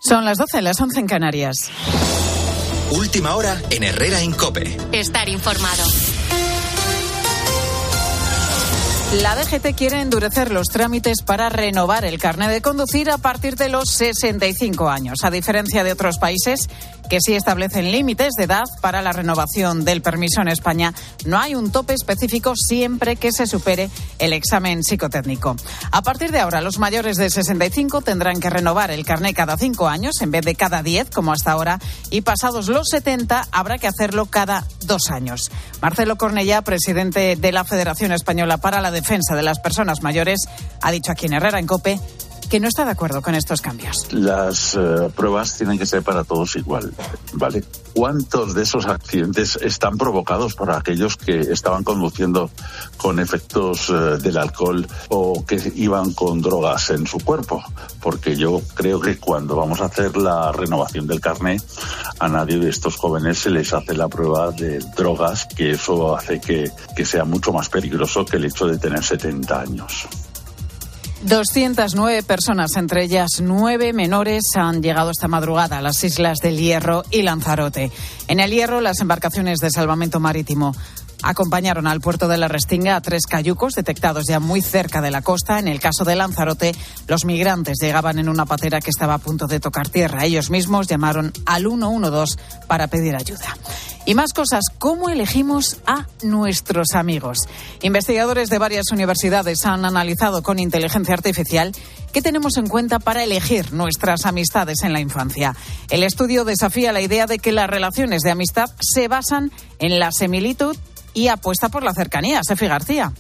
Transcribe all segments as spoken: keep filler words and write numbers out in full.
Son las doce, las once en Canarias. Última hora en Herrera en COPE. Estar informado. La D G T quiere endurecer los trámites para renovar el carnet de conducir a partir de los sesenta y cinco años, a diferencia de otros países que sí establecen límites de edad para la renovación del permiso. En España no hay un tope específico siempre que se supere el examen psicotécnico. A partir de ahora, los mayores de sesenta y cinco tendrán que renovar el carnet cada cinco años en vez de cada diez, como hasta ahora, y pasados los setenta habrá que hacerlo cada dos años. Marcelo Cornellá, presidente de la Federación Española para la Defensa de las Personas Mayores, ha dicho aquí en Herrera en COPE que no está de acuerdo con estos cambios. Las uh, pruebas tienen que ser para todos igual, ¿vale? ¿Cuántos de esos accidentes están provocados por aquellos que estaban conduciendo con efectos uh, del alcohol o que iban con drogas en su cuerpo? Porque yo creo que cuando vamos a hacer la renovación del carnet, a nadie de estos jóvenes se les hace la prueba de drogas, que eso hace que, que sea mucho más peligroso que el hecho de tener setenta años. doscientas nueve personas, entre ellas nueve menores, han llegado esta madrugada a las islas del Hierro y Lanzarote. En el Hierro, las embarcaciones de salvamento marítimo acompañaron al puerto de la Restinga a tres cayucos detectados ya muy cerca de la costa. En el caso de Lanzarote, los migrantes llegaban en una patera que estaba a punto de tocar tierra. Ellos mismos llamaron al uno uno dos para pedir ayuda. Y más cosas, ¿cómo elegimos a nuestros amigos? Investigadores de varias universidades han analizado con inteligencia artificial qué tenemos en cuenta para elegir nuestras amistades en la infancia. El estudio desafía la idea de que las relaciones de amistad se basan en la similitud y apuesta por la cercanía. Sefi García.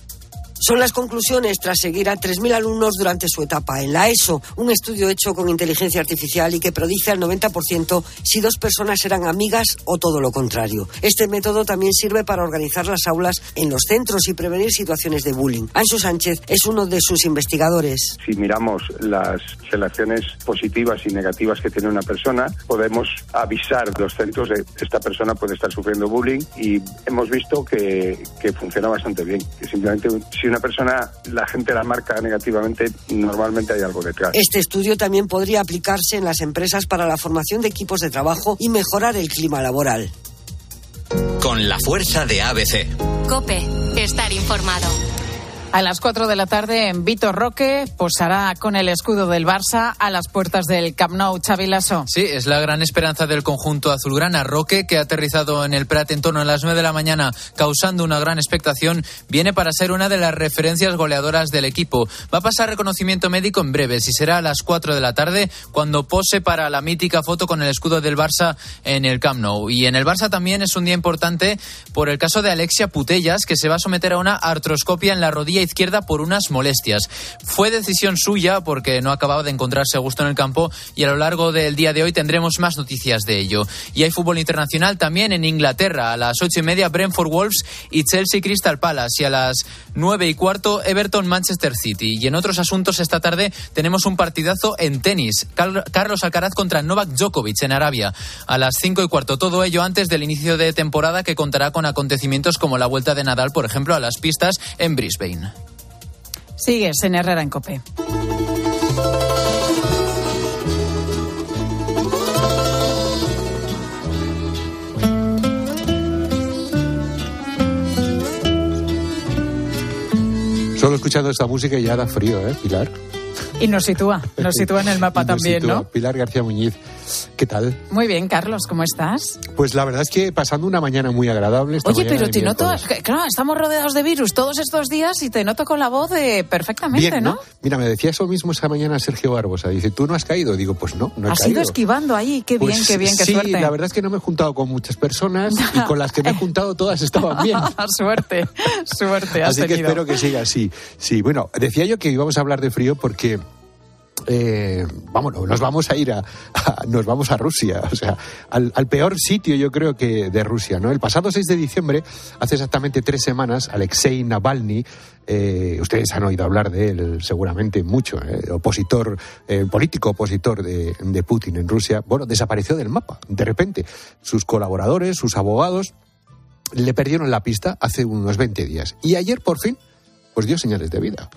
Son las conclusiones tras seguir a tres mil alumnos durante su etapa en la ESO, un estudio hecho con inteligencia artificial y que predice al noventa por ciento si dos personas eran amigas o todo lo contrario. Este método también sirve para organizar las aulas en los centros y prevenir situaciones de bullying. Anxo Sánchez es uno de sus investigadores. Si miramos las relaciones positivas y negativas que tiene una persona, podemos avisar a los centros de que esta persona puede estar sufriendo bullying, y hemos visto que, que funciona bastante bien, que simplemente si una persona, la gente la marca negativamente, normalmente hay algo detrás. Este estudio también podría aplicarse en las empresas para la formación de equipos de trabajo y mejorar el clima laboral. Con la fuerza de A B C. COPE, estar informado. A las cuatro de la tarde en Vitor Roque posará con el escudo del Barça a las puertas del Camp Nou. Xavi Lasso. Sí, es la gran esperanza del conjunto azulgrana. Roque, que ha aterrizado en el Prat en torno a las nueve de la mañana, causando una gran expectación, viene para ser una de las referencias goleadoras del equipo. Va a pasar reconocimiento médico en breves y será a las cuatro de la tarde cuando pose para la mítica foto con el escudo del Barça en el Camp Nou. Y en el Barça también es un día importante por el caso de Alexia Putellas, que se va a someter a una artroscopia en la rodilla izquierda por unas molestias. Fue decisión suya porque no acababa de encontrarse a gusto en el campo, y a lo largo del día de hoy tendremos más noticias de ello. Y hay fútbol internacional también en Inglaterra. A las ocho y media Brentford Wolves y Chelsea Crystal Palace, y a las nueve y cuarto Everton Manchester City. Y en otros asuntos, esta tarde tenemos un partidazo en tenis. Car- Carlos Alcaraz contra Novak Djokovic en Arabia a las cinco y cuarto. Todo ello antes del inicio de temporada, que contará con acontecimientos como la vuelta de Nadal, por ejemplo, a las pistas en Brisbane. Sigues en Herrera en COPE. Solo escuchando esta música ya da frío, ¿eh, Pilar? Y nos sitúa, nos sitúa en el mapa también, sitúa. ¿no? Pilar García Muñiz, ¿qué tal? Muy bien, Carlos, ¿cómo estás? Pues la verdad es que pasando una mañana muy agradable. Esta Oye, mañana pero de te noto, miércoles. claro, estamos rodeados de virus todos estos días y te noto con la voz de perfectamente, Bien, ¿no? ¿no? Mira, me decía eso mismo esa mañana Sergio Barbosa. Dice, ¿tú no has caído? Digo, pues no, no he Has caído. ido esquivando ahí, qué bien, Pues qué bien, qué sí, suerte. Sí, la verdad es que no me he juntado con muchas personas y con las que me he juntado todas estaban bien. Suerte, suerte has Así que tenido. espero que siga así. Sí, bueno, decía yo que íbamos a hablar de frío porque... Eh, vámonos, nos vamos a ir a, a nos vamos a Rusia, o sea, al, al peor sitio, yo creo, que de Rusia, ¿no? El pasado seis de diciembre, hace exactamente tres semanas, Alexei Navalny, eh, ustedes han oído hablar de él seguramente mucho, eh, opositor, eh, político opositor de, de Putin en Rusia, bueno, desapareció del mapa, de repente. Sus colaboradores, sus abogados, le perdieron la pista hace unos veinte días. Y ayer, por fin, pues dio señales de vida.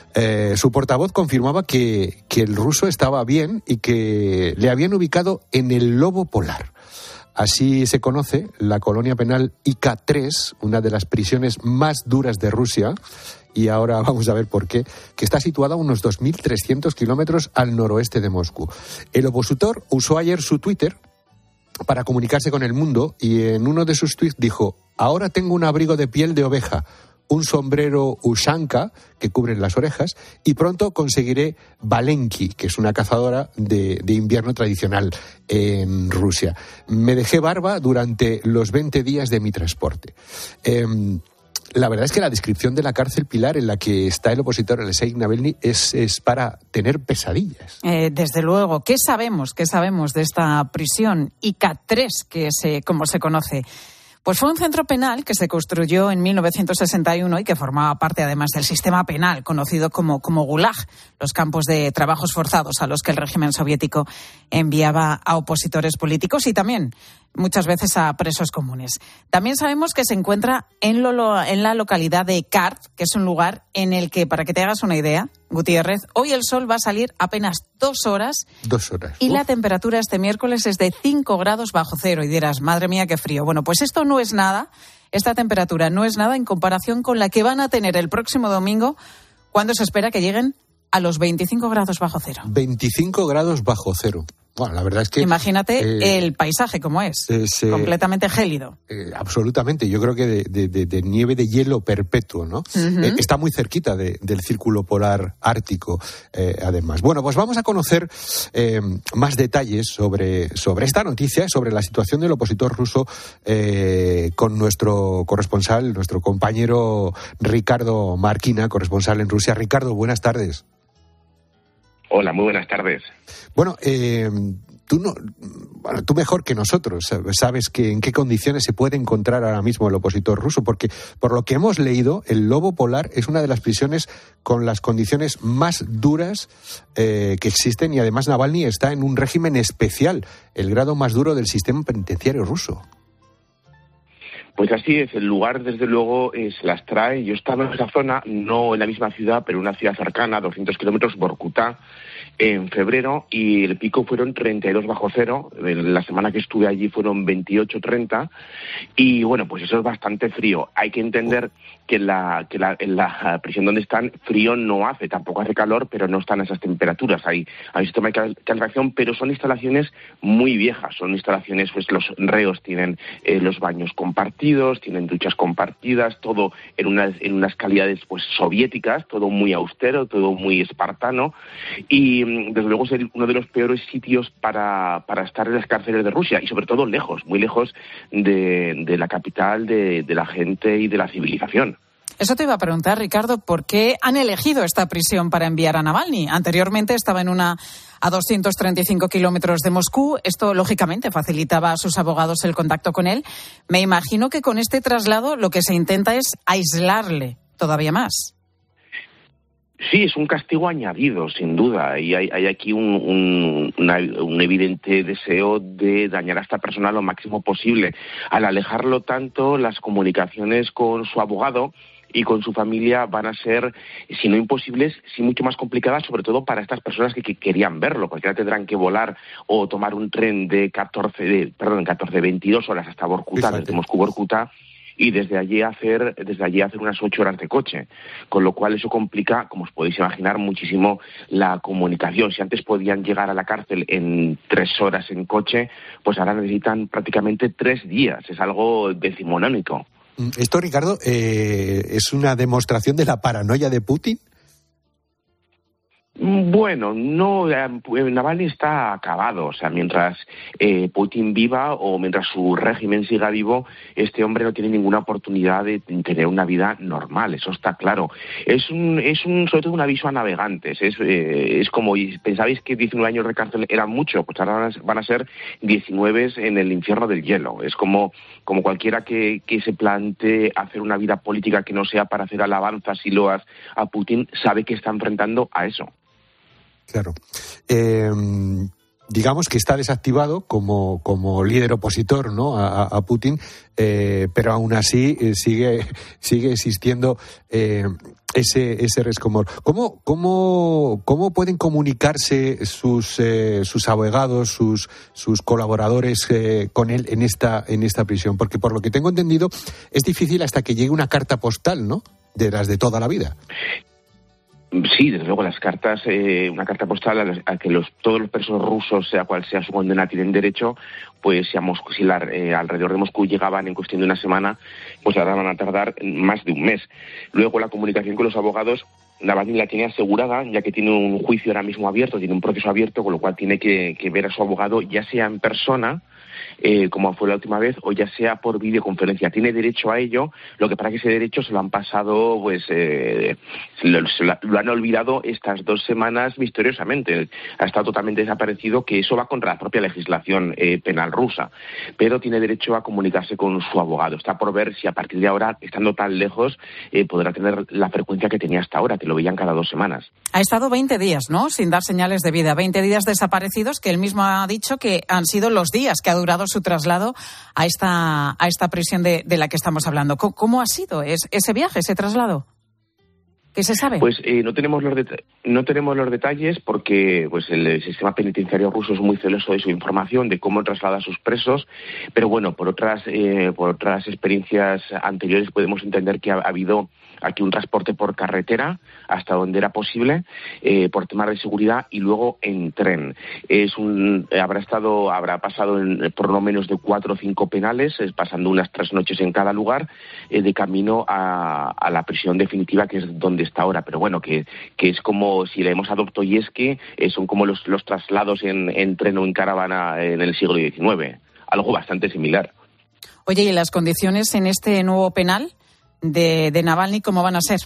Eh, su portavoz confirmaba que, que el ruso estaba bien y que le habían ubicado en el lobo polar. Así se conoce la colonia penal I K tres, una de las prisiones más duras de Rusia, y ahora vamos a ver por qué, que está situada a unos dos mil trescientos kilómetros al noroeste de Moscú. El opositor usó ayer su Twitter para comunicarse con el mundo y en uno de sus tweets dijo: ahora tengo un abrigo de piel de oveja, un sombrero ushanka que cubre las orejas y pronto conseguiré balenki, que es una cazadora de, de invierno tradicional en Rusia. Me dejé barba durante los veinte días de mi transporte. Eh, la verdad es que la descripción de la cárcel, Pilar, en la que está el opositor Alexei Navalny es, es para tener pesadillas. Eh, desde luego. ¿Qué sabemos? ¿Qué sabemos de esta prisión I K tres, que es como se conoce? Pues fue un centro penal que se construyó en mil novecientos sesenta y uno y que formaba parte además del sistema penal conocido como, como Gulag, los campos de trabajos forzados a los que el régimen soviético enviaba a opositores políticos y también muchas veces a presos comunes. También sabemos que se encuentra en, lo, en la localidad de Kart, que es un lugar en el que, para que te hagas una idea, Gutiérrez, hoy el sol va a salir apenas dos horas. Dos horas. Y Uf. La temperatura este miércoles es de cinco grados bajo cero. Y dirás, madre mía, qué frío. Bueno, pues esto no es nada. Esta temperatura no es nada en comparación con la que van a tener el próximo domingo, cuando se espera que lleguen a los veinticinco grados bajo cero. veinticinco grados bajo cero. Bueno, la verdad es que... Imagínate eh, el paisaje como es, es eh, completamente gélido. Eh, absolutamente, yo creo que de, de, de, de nieve de hielo perpetuo, ¿no? Uh-huh. Eh, está muy cerquita de, del círculo polar ártico, eh, además. Bueno, pues vamos a conocer eh, más detalles sobre, sobre esta noticia, sobre la situación del opositor ruso eh, con nuestro corresponsal, nuestro compañero Ricardo Marquina, corresponsal en Rusia. Ricardo, buenas tardes. Hola, muy buenas tardes. Bueno, eh, tú no, bueno, tú mejor que nosotros sabes que en qué condiciones se puede encontrar ahora mismo el opositor ruso, porque por lo que hemos leído, el lobo polar es una de las prisiones con las condiciones más duras eh, que existen y además Navalny está en un régimen especial, el grado más duro del sistema penitenciario ruso. Pues así es, el lugar desde luego eh, se las trae. Yo estaba en esa zona, no en la misma ciudad, pero en una ciudad cercana, doscientos kilómetros, Vorkuta, en febrero, y el pico fueron treinta y dos bajo cero. La semana que estuve allí fueron veintiocho, treinta, y bueno, pues eso es bastante frío. Hay que entender que, la, que la, en la prisión donde están, frío no hace, tampoco hace calor, pero no están a esas temperaturas. Hay, hay un sistema de calefacción, pero son instalaciones muy viejas, son instalaciones, pues los reos tienen eh, los baños compartidos, tienen duchas compartidas, todo en unas, en unas calidades pues soviéticas, todo muy austero, todo muy espartano, y desde luego es el, uno de los peores sitios para, para estar en las cárceles de Rusia, y sobre todo lejos, muy lejos de, de la capital, de, de la gente y de la civilización. Eso te iba a preguntar, Ricardo, ¿por qué han elegido esta prisión para enviar a Navalny? Anteriormente estaba en una a doscientos treinta y cinco kilómetros de Moscú. Esto, lógicamente, facilitaba a sus abogados el contacto con él. Me imagino que con este traslado lo que se intenta es aislarle todavía más. Sí, es un castigo añadido, sin duda, y hay, hay aquí un, un, una, un evidente deseo de dañar a esta persona lo máximo posible. Al alejarlo tanto, las comunicaciones con su abogado y con su familia van a ser, si no imposibles, sí mucho más complicadas, sobre todo para estas personas que, que querían verlo, porque ahora tendrán que volar o tomar un tren de catorce, de, perdón, catorce, veintidós horas hasta Vorkuta, desde Moscú Vorkuta, y desde allí hacer desde allí hacer unas ocho horas de coche, con lo cual eso complica, como os podéis imaginar, muchísimo la comunicación. Si antes podían llegar a la cárcel en tres horas en coche, pues ahora necesitan prácticamente tres días. Es algo decimonónico. Esto, Ricardo, eh, ¿es una demostración de la paranoia de Putin? Bueno, no, eh, Navalny está acabado, o sea, mientras eh, Putin viva o mientras su régimen siga vivo, este hombre no tiene ninguna oportunidad de tener una vida normal, eso está claro. Es un, es un, sobre todo un aviso a navegantes, es, eh, es como, pensabais que diecinueve años de cárcel eran mucho, pues ahora van a ser diecinueve en el infierno del hielo. Es como, como cualquiera que, que se plantee hacer una vida política que no sea para hacer alabanzas y loas a Putin, sabe que está enfrentando a eso. Claro. Eh, digamos que está desactivado como, como líder opositor, ¿no?, a, a Putin, eh, pero aún así eh, sigue, sigue existiendo eh, ese, ese resquemor. ¿Cómo, cómo, cómo pueden comunicarse sus, eh, sus abogados, sus, sus colaboradores eh, con él en esta, en esta prisión? Porque por lo que tengo entendido es difícil hasta que llegue una carta postal, ¿no?, de las de toda la vida. Sí, desde luego las cartas, eh, una carta postal a, las, a que los, todos los presos rusos, sea cual sea su condena, tienen derecho, pues si, a Moscú, si la, eh, alrededor de Moscú llegaban en cuestión de una semana, pues ahora van a tardar más de un mes. Luego la comunicación con los abogados, Navalny la tiene asegurada, ya que tiene un juicio ahora mismo abierto, tiene un proceso abierto, con lo cual tiene que, que ver a su abogado, ya sea en persona, Eh, como fue la última vez, o ya sea por videoconferencia. Tiene derecho a ello, lo que para que ese derecho se lo han pasado, pues eh, lo, se lo, lo han olvidado estas dos semanas misteriosamente. Ha estado totalmente desaparecido, que eso va contra la propia legislación eh, penal rusa. Pero tiene derecho a comunicarse con su abogado. Está por ver si a partir de ahora, estando tan lejos, eh, podrá tener la frecuencia que tenía hasta ahora, que lo veían cada dos semanas. Ha estado veinte días, ¿no?, sin dar señales de vida. veinte días desaparecidos, que él mismo ha dicho que han sido los días que ha durado su traslado a esta a esta prisión de, de la que estamos hablando. ¿Cómo, cómo ha sido es, ese viaje, ese traslado? ¿Qué se sabe? Pues eh, no tenemos los det- no tenemos los detalles porque pues el sistema penitenciario ruso es muy celoso de su información, de cómo traslada a sus presos, pero bueno, por otras eh, por otras experiencias anteriores podemos entender que ha, ha habido aquí un transporte por carretera hasta donde era posible, eh, por temas de seguridad, y luego en tren. Es un habrá estado habrá pasado en, por lo menos de cuatro o cinco penales, es pasando unas tres noches en cada lugar, eh, de camino a, a la prisión definitiva, que es donde está ahora. Pero bueno, que, que es como si leemos a Dostoyevsky, eh, son como los, los traslados en, en tren o en caravana en el siglo diecinueve, algo bastante similar. Oye, ¿y las condiciones en este nuevo penal de, de Navalny cómo van a ser?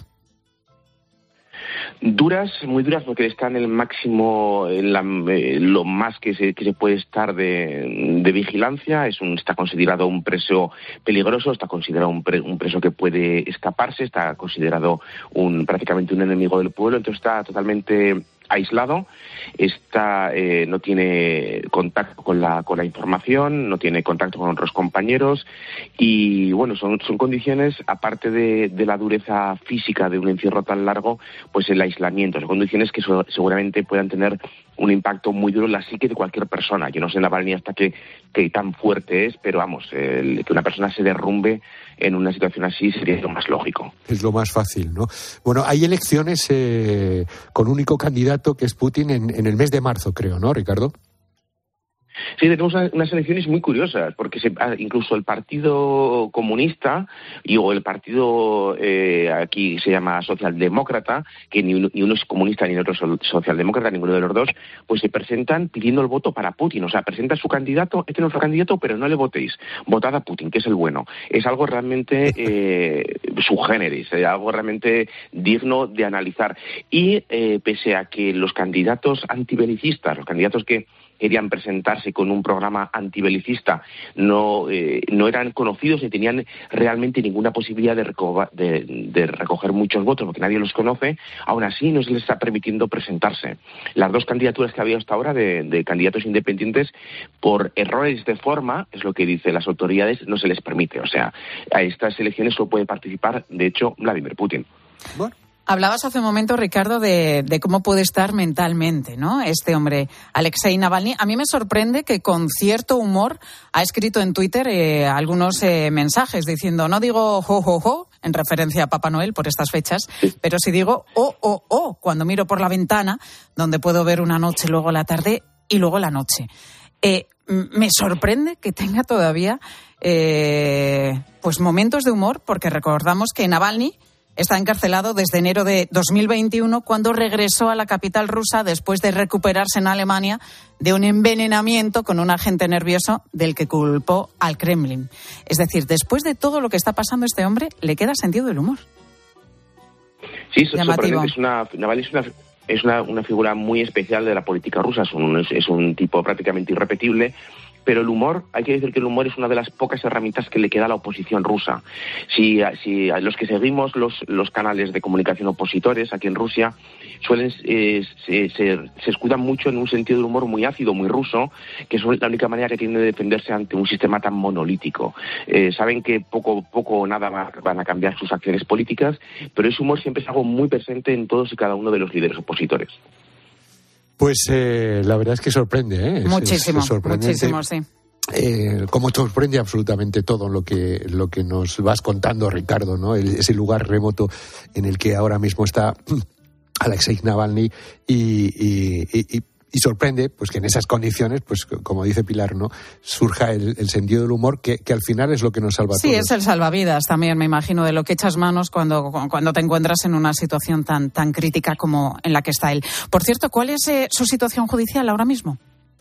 Duras, muy duras, porque está en el máximo, en la, eh, lo más que se, que se puede estar de, de vigilancia. Es un, está considerado un preso peligroso, está considerado un, pre, un preso que puede escaparse, está considerado un prácticamente un enemigo del pueblo, entonces está totalmente aislado, está eh, no tiene contacto con la con la información, no tiene contacto con otros compañeros, y bueno, son son condiciones, aparte de, de la dureza física de un encierro tan largo, pues el aislamiento, son condiciones que so, seguramente puedan tener un impacto muy duro en la psique de cualquier persona. Yo no sé Navalny hasta qué, qué tan fuerte es, pero vamos, el, que una persona se derrumbe en una situación así sería lo más lógico. Es lo más fácil, ¿no? Bueno, hay elecciones eh, con único candidato, que es Putin, en, en el mes de marzo, creo, ¿no, Ricardo? Sí, tenemos unas elecciones muy curiosas, porque se, incluso el Partido Comunista y o el partido, eh, aquí se llama Socialdemócrata, que ni uno, ni uno es comunista ni el otro es socialdemócrata, ninguno de los dos, pues se presentan pidiendo el voto para Putin. O sea, presenta su candidato, este es nuestro candidato, pero no le votéis, votad a Putin, que es el bueno. Es algo realmente eh, subgéneris, eh, algo realmente digno de analizar. Y eh, pese a que los candidatos antibelicistas, los candidatos que querían presentarse con un programa antibelicista, no eh, no eran conocidos ni tenían realmente ninguna posibilidad de, reco- de, de recoger muchos votos, porque nadie los conoce, aún así no se les está permitiendo presentarse. Las dos candidaturas que había hasta ahora de, de candidatos independientes, por errores de forma, es lo que dicen las autoridades, no se les permite. O sea, a estas elecciones solo puede participar, de hecho, Vladimir Putin. Bueno. Hablabas hace un momento, Ricardo, de, de cómo puede estar mentalmente, ¿no?, este hombre, Alexei Navalny. A mí me sorprende que con cierto humor ha escrito en Twitter eh, algunos eh, mensajes diciendo, no digo jo, jo, jo, en referencia a Papá Noel por estas fechas, pero sí digo oh, oh, oh, cuando miro por la ventana, donde puedo ver una noche, luego la tarde y luego la noche. Eh, me sorprende que tenga todavía eh, pues momentos de humor, porque recordamos que Navalny está encarcelado desde enero de dos mil veintiuno, cuando regresó a la capital rusa después de recuperarse en Alemania de un envenenamiento con un agente nervioso del que culpó al Kremlin. Es decir, después de todo lo que está pasando, este hombre le queda sentido del humor. Sí, es sorprendente. Es una, Navalny es una, es una, una figura muy especial de la política rusa. Es un, es, es un tipo prácticamente irrepetible, Pero el humor, hay que decir que el humor es una de las pocas herramientas que le queda a la oposición rusa. Si, si a los que seguimos los, los canales de comunicación opositores aquí en Rusia, suelen eh, se, se, se escudan mucho en un sentido del humor muy ácido, muy ruso, que es la única manera que tienen de defenderse ante un sistema tan monolítico. Eh, saben que poco poco o nada va, van a cambiar sus acciones políticas, pero ese humor siempre es algo muy presente en todos y cada uno de los líderes opositores. Pues eh, la verdad es que sorprende, ¿eh? Es, muchísimo, es muchísimo, sí. Eh, como sorprende absolutamente todo lo que lo que nos vas contando, Ricardo, ¿no? El, ese lugar remoto en el que ahora mismo está Alexei Navalny y, y, y, y y sorprende pues que en esas condiciones, pues como dice Pilar, no surja el, el sentido del humor, que, que al final es lo que nos salva a sí, todos. Es el salvavidas también, me imagino, de lo que echas manos cuando, cuando te encuentras en una situación tan, tan crítica como en la que está él. Por cierto, ¿cuál es eh, su situación judicial ahora mismo?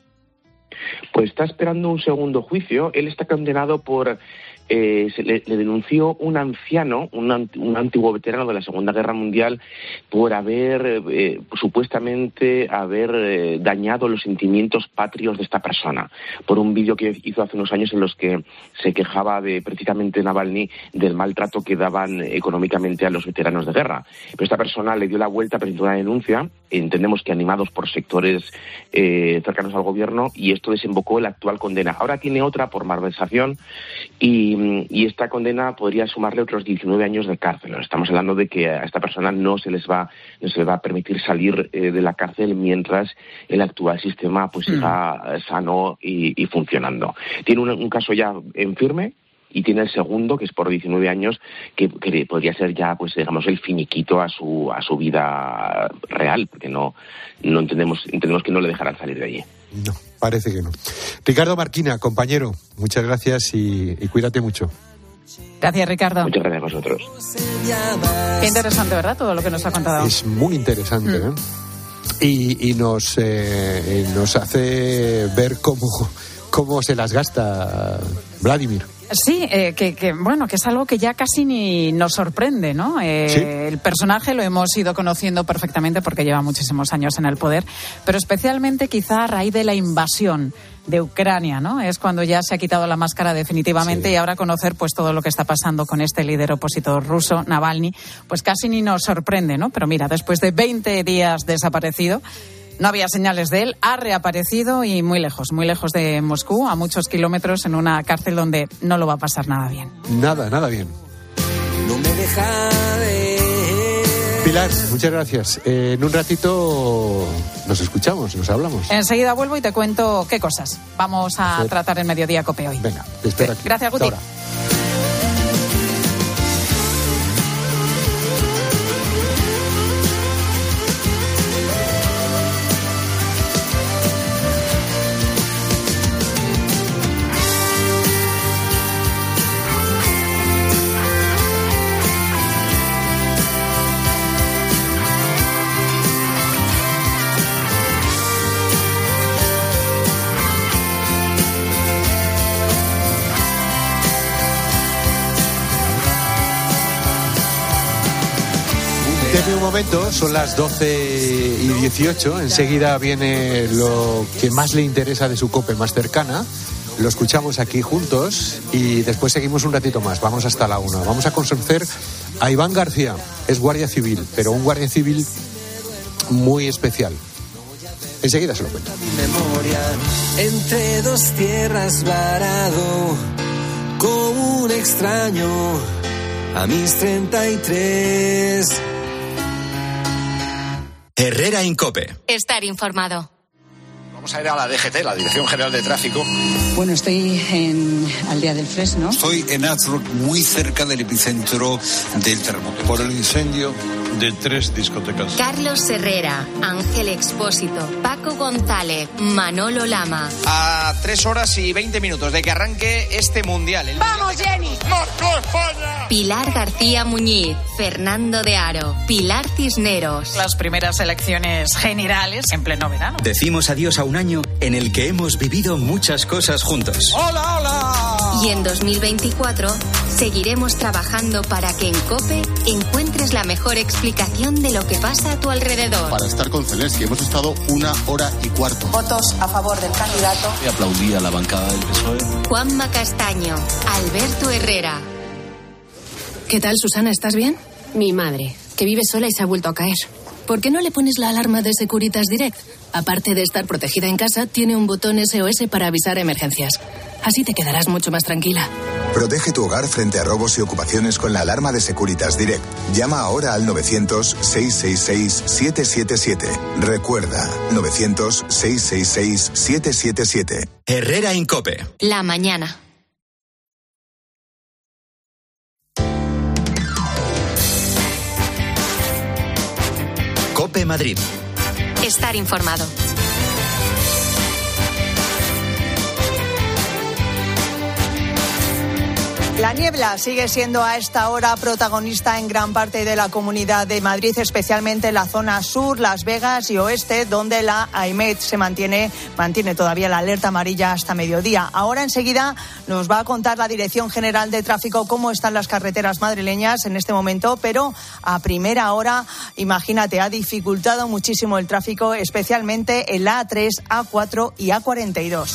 Pues está esperando un segundo juicio. Él está condenado por... Eh, se le, le denunció un anciano, un, un antiguo veterano de la Segunda Guerra Mundial, por haber, eh, supuestamente, haber eh, dañado los sentimientos patrios de esta persona, por un vídeo que hizo hace unos años en los que se quejaba de, precisamente, Navalny, del maltrato que daban económicamente a los veteranos de guerra. Pero esta persona le dio la vuelta, presentó una denuncia, entendemos que animados por sectores eh, cercanos al gobierno, y esto desembocó en la actual condena. Ahora tiene otra por malversación y y esta condena podría sumarle otros diecinueve años de cárcel. Estamos hablando de que a esta persona no se les va no se les va a permitir salir eh, de la cárcel mientras el actual sistema pues siga mm. sano y, y funcionando. Tiene un, un caso ya en firme y tiene el segundo, que es por diecinueve años, que, que podría ser ya, pues digamos, el finiquito a su a su vida real, porque no no entendemos entendemos que no le dejarán salir de allí. No, parece que no. Ricardo Marquina, compañero, muchas gracias y, y cuídate mucho. Gracias, Ricardo. Muchas gracias a vosotros. Qué interesante, ¿verdad? Todo lo que nos ha contado. Es muy interesante, mm. ¿eh? Y, y nos, eh, nos hace ver cómo, cómo se las gasta Vladimir. Sí, eh, que, que bueno, que es algo que ya casi ni nos sorprende, ¿no? Eh, ¿Sí? El personaje lo hemos ido conociendo perfectamente porque lleva muchísimos años en el poder, pero especialmente quizá a raíz de la invasión de Ucrania, ¿no? Es cuando ya se ha quitado la máscara definitivamente sí. Y ahora conocer pues todo lo que está pasando con este líder opositor ruso, Navalny, pues casi ni nos sorprende, ¿no? Pero mira, después de veinte días desaparecido, no había señales de él, ha reaparecido y muy lejos, muy lejos de Moscú, a muchos kilómetros, en una cárcel donde no lo va a pasar nada bien. Nada, nada bien. No me deja de... Pilar, muchas gracias. Eh, en un ratito nos escuchamos, nos hablamos. Enseguida vuelvo y te cuento qué cosas vamos a sí. tratar en Mediodía Cope hoy. Venga, te espero aquí. Gracias, Guti. Un momento, son las doce y dieciocho. Enseguida viene lo que más le interesa de su COPE más cercana. Lo escuchamos aquí juntos y después seguimos un ratito más. Vamos hasta la una. Vamos a conocer a Iván García. Es guardia civil, pero un guardia civil muy especial. Enseguida se lo cuento. Entre dos tierras varado, como un extraño, a mis treinta y tres. Herrera Incope. Estar informado. Vamos a ir a la D G T, la Dirección General de Tráfico. Bueno, estoy en Aldea del Fresno. Estoy en Azrock, muy cerca del epicentro del terremoto. Por el incendio de tres discotecas. Carlos Herrera, Ángel Expósito, Paco González, Manolo Lama. A tres horas y veinte minutos de que arranque este mundial. El ¡Vamos, mundial Jenny! ¡Marco España! Pilar García Muñiz, Fernando de Aro, Pilar Cisneros. Las primeras elecciones generales en pleno verano. Decimos adiós a un año en el que hemos vivido muchas cosas juntos. ¡Hola, hola! Y en dos mil veinticuatro seguiremos trabajando para que en COPE encuentres la mejor experiencia explicación de lo que pasa a tu alrededor. Para estar con Zelensky hemos estado una hora y cuarto. Votos a favor del candidato. Y aplaudí a la bancada del P S O E. Juanma Castaño, Alberto Herrera. ¿Qué tal, Susana? ¿Estás bien? Mi madre, que vive sola y se ha vuelto a caer. ¿Por qué no le pones la alarma de Securitas Direct? Aparte de estar protegida en casa, tiene un botón S O S para avisar emergencias. Así te quedarás mucho más tranquila. Protege tu hogar frente a robos y ocupaciones con la alarma de Securitas Direct. Llama ahora al novecientos, seiscientos sesenta y seis, setecientos setenta y siete. Recuerda, novecientos, seiscientos sesenta y seis, setecientos setenta y siete. Herrera Incope. La mañana. Cope Madrid. Estar informado. La niebla sigue siendo a esta hora protagonista en gran parte de la Comunidad de Madrid, especialmente en la zona sur, Las Vegas y oeste, donde la AEMET se mantiene, mantiene todavía la alerta amarilla hasta mediodía. Ahora enseguida nos va a contar la Dirección General de Tráfico cómo están las carreteras madrileñas en este momento, pero a primera hora, imagínate, ha dificultado muchísimo el tráfico, especialmente en la A tres, A cuatro y A cuarenta y dos.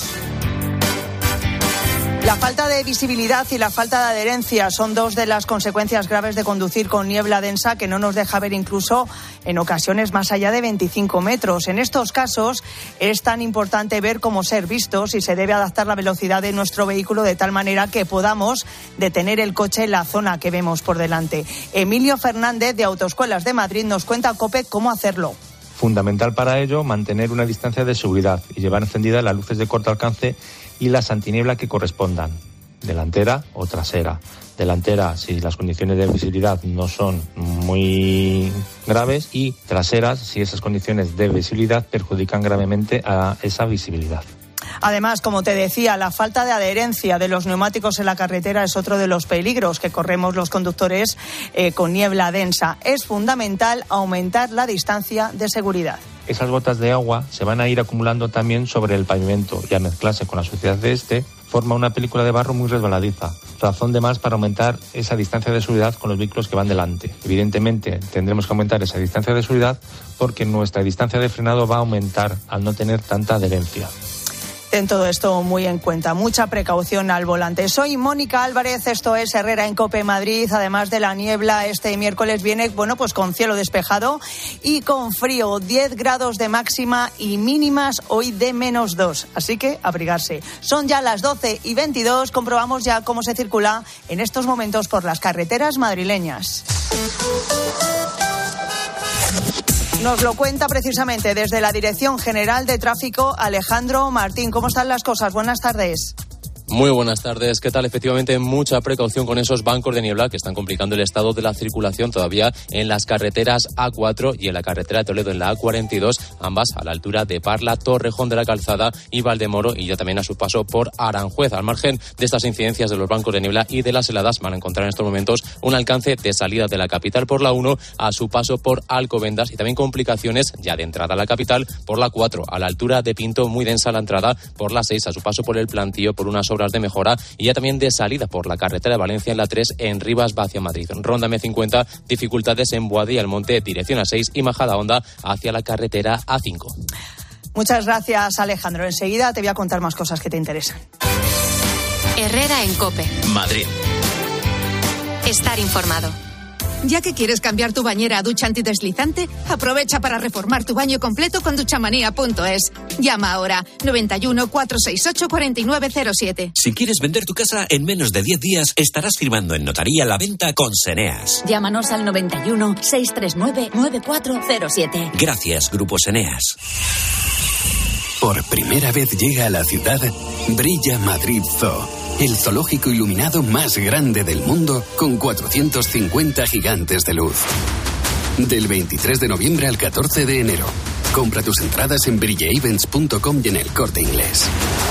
La falta de visibilidad y la falta de adherencia son dos de las consecuencias graves de conducir con niebla densa que no nos deja ver incluso en ocasiones más allá de veinticinco metros. En estos casos es tan importante ver cómo ser vistos y se debe adaptar la velocidad de nuestro vehículo de tal manera que podamos detener el coche en la zona que vemos por delante. Emilio Fernández de Autoescuelas de Madrid nos cuenta a COPE cómo hacerlo. Fundamental para ello mantener una distancia de seguridad y llevar encendidas las luces de corto alcance y las antiniebla que correspondan, delantera o trasera. Delantera si las condiciones de visibilidad no son muy graves y traseras si esas condiciones de visibilidad perjudican gravemente a esa visibilidad. Además, como te decía, la falta de adherencia de los neumáticos en la carretera es otro de los peligros que corremos los conductores eh, con niebla densa. Es fundamental aumentar la distancia de seguridad. Esas gotas de agua se van a ir acumulando también sobre el pavimento y al mezclarse con la suciedad de este, forma una película de barro muy resbaladiza. Razón de más para aumentar esa distancia de seguridad con los vehículos que van delante. Evidentemente, tendremos que aumentar esa distancia de seguridad porque nuestra distancia de frenado va a aumentar al no tener tanta adherencia. Ten todo esto muy en cuenta, mucha precaución al volante. Soy Mónica Álvarez, esto es Herrera en COPE Madrid. Además de la niebla, este miércoles viene, bueno, pues con cielo despejado y con frío, diez grados de máxima y mínimas hoy de menos dos. Así que abrigarse. Son ya las doce y veintidós, comprobamos ya cómo se circula en estos momentos por las carreteras madrileñas. Nos lo cuenta precisamente desde la Dirección General de Tráfico Alejandro Martín. ¿Cómo están las cosas? Buenas tardes. Muy buenas tardes. ¿Qué tal? Efectivamente, mucha precaución con esos bancos de niebla que están complicando el estado de la circulación todavía en las carreteras A cuatro y en la carretera de Toledo en la A cuarenta y dos, ambas a la altura de Parla, Torrejón de la Calzada y Valdemoro, y ya también a su paso por Aranjuez. Al margen de estas incidencias de los bancos de niebla y de las heladas, van a encontrar en estos momentos un alcance de salida de la capital por la uno a su paso por Alcobendas y también complicaciones ya de entrada a la capital por la cuatro a la altura de Pinto, muy densa la entrada, por la seis a su paso por el Plantío por unas obras de mejora y ya también de salida por la carretera de Valencia en la tres en Rivas hacia Madrid. Ronda M cincuenta, dificultades en Boadilla y Almonte, dirección A seis y Majadahonda hacia la carretera A cinco. Muchas gracias, Alejandro. Enseguida te voy a contar más cosas que te interesan. Herrera en COPE. Madrid. Estar informado. Ya que quieres cambiar tu bañera a ducha antideslizante, aprovecha para reformar tu baño completo con duchamanía punto es. Llama ahora noventa y uno, cuatrocientos sesenta y ocho, cuarenta y nueve cero siete. Si quieres vender tu casa en menos de diez días, estarás firmando en notaría la venta con Seneas. Llámanos al noventa y uno, seiscientos treinta y nueve, noventa y cuatro cero siete. Gracias, Grupo Seneas. Por primera vez llega a la ciudad Brilla Madrid Zoo, el zoológico iluminado más grande del mundo con cuatrocientos cincuenta gigantes de luz. Del veintitrés de noviembre al catorce de enero. Compra tus entradas en brille events punto com y en El Corte Inglés.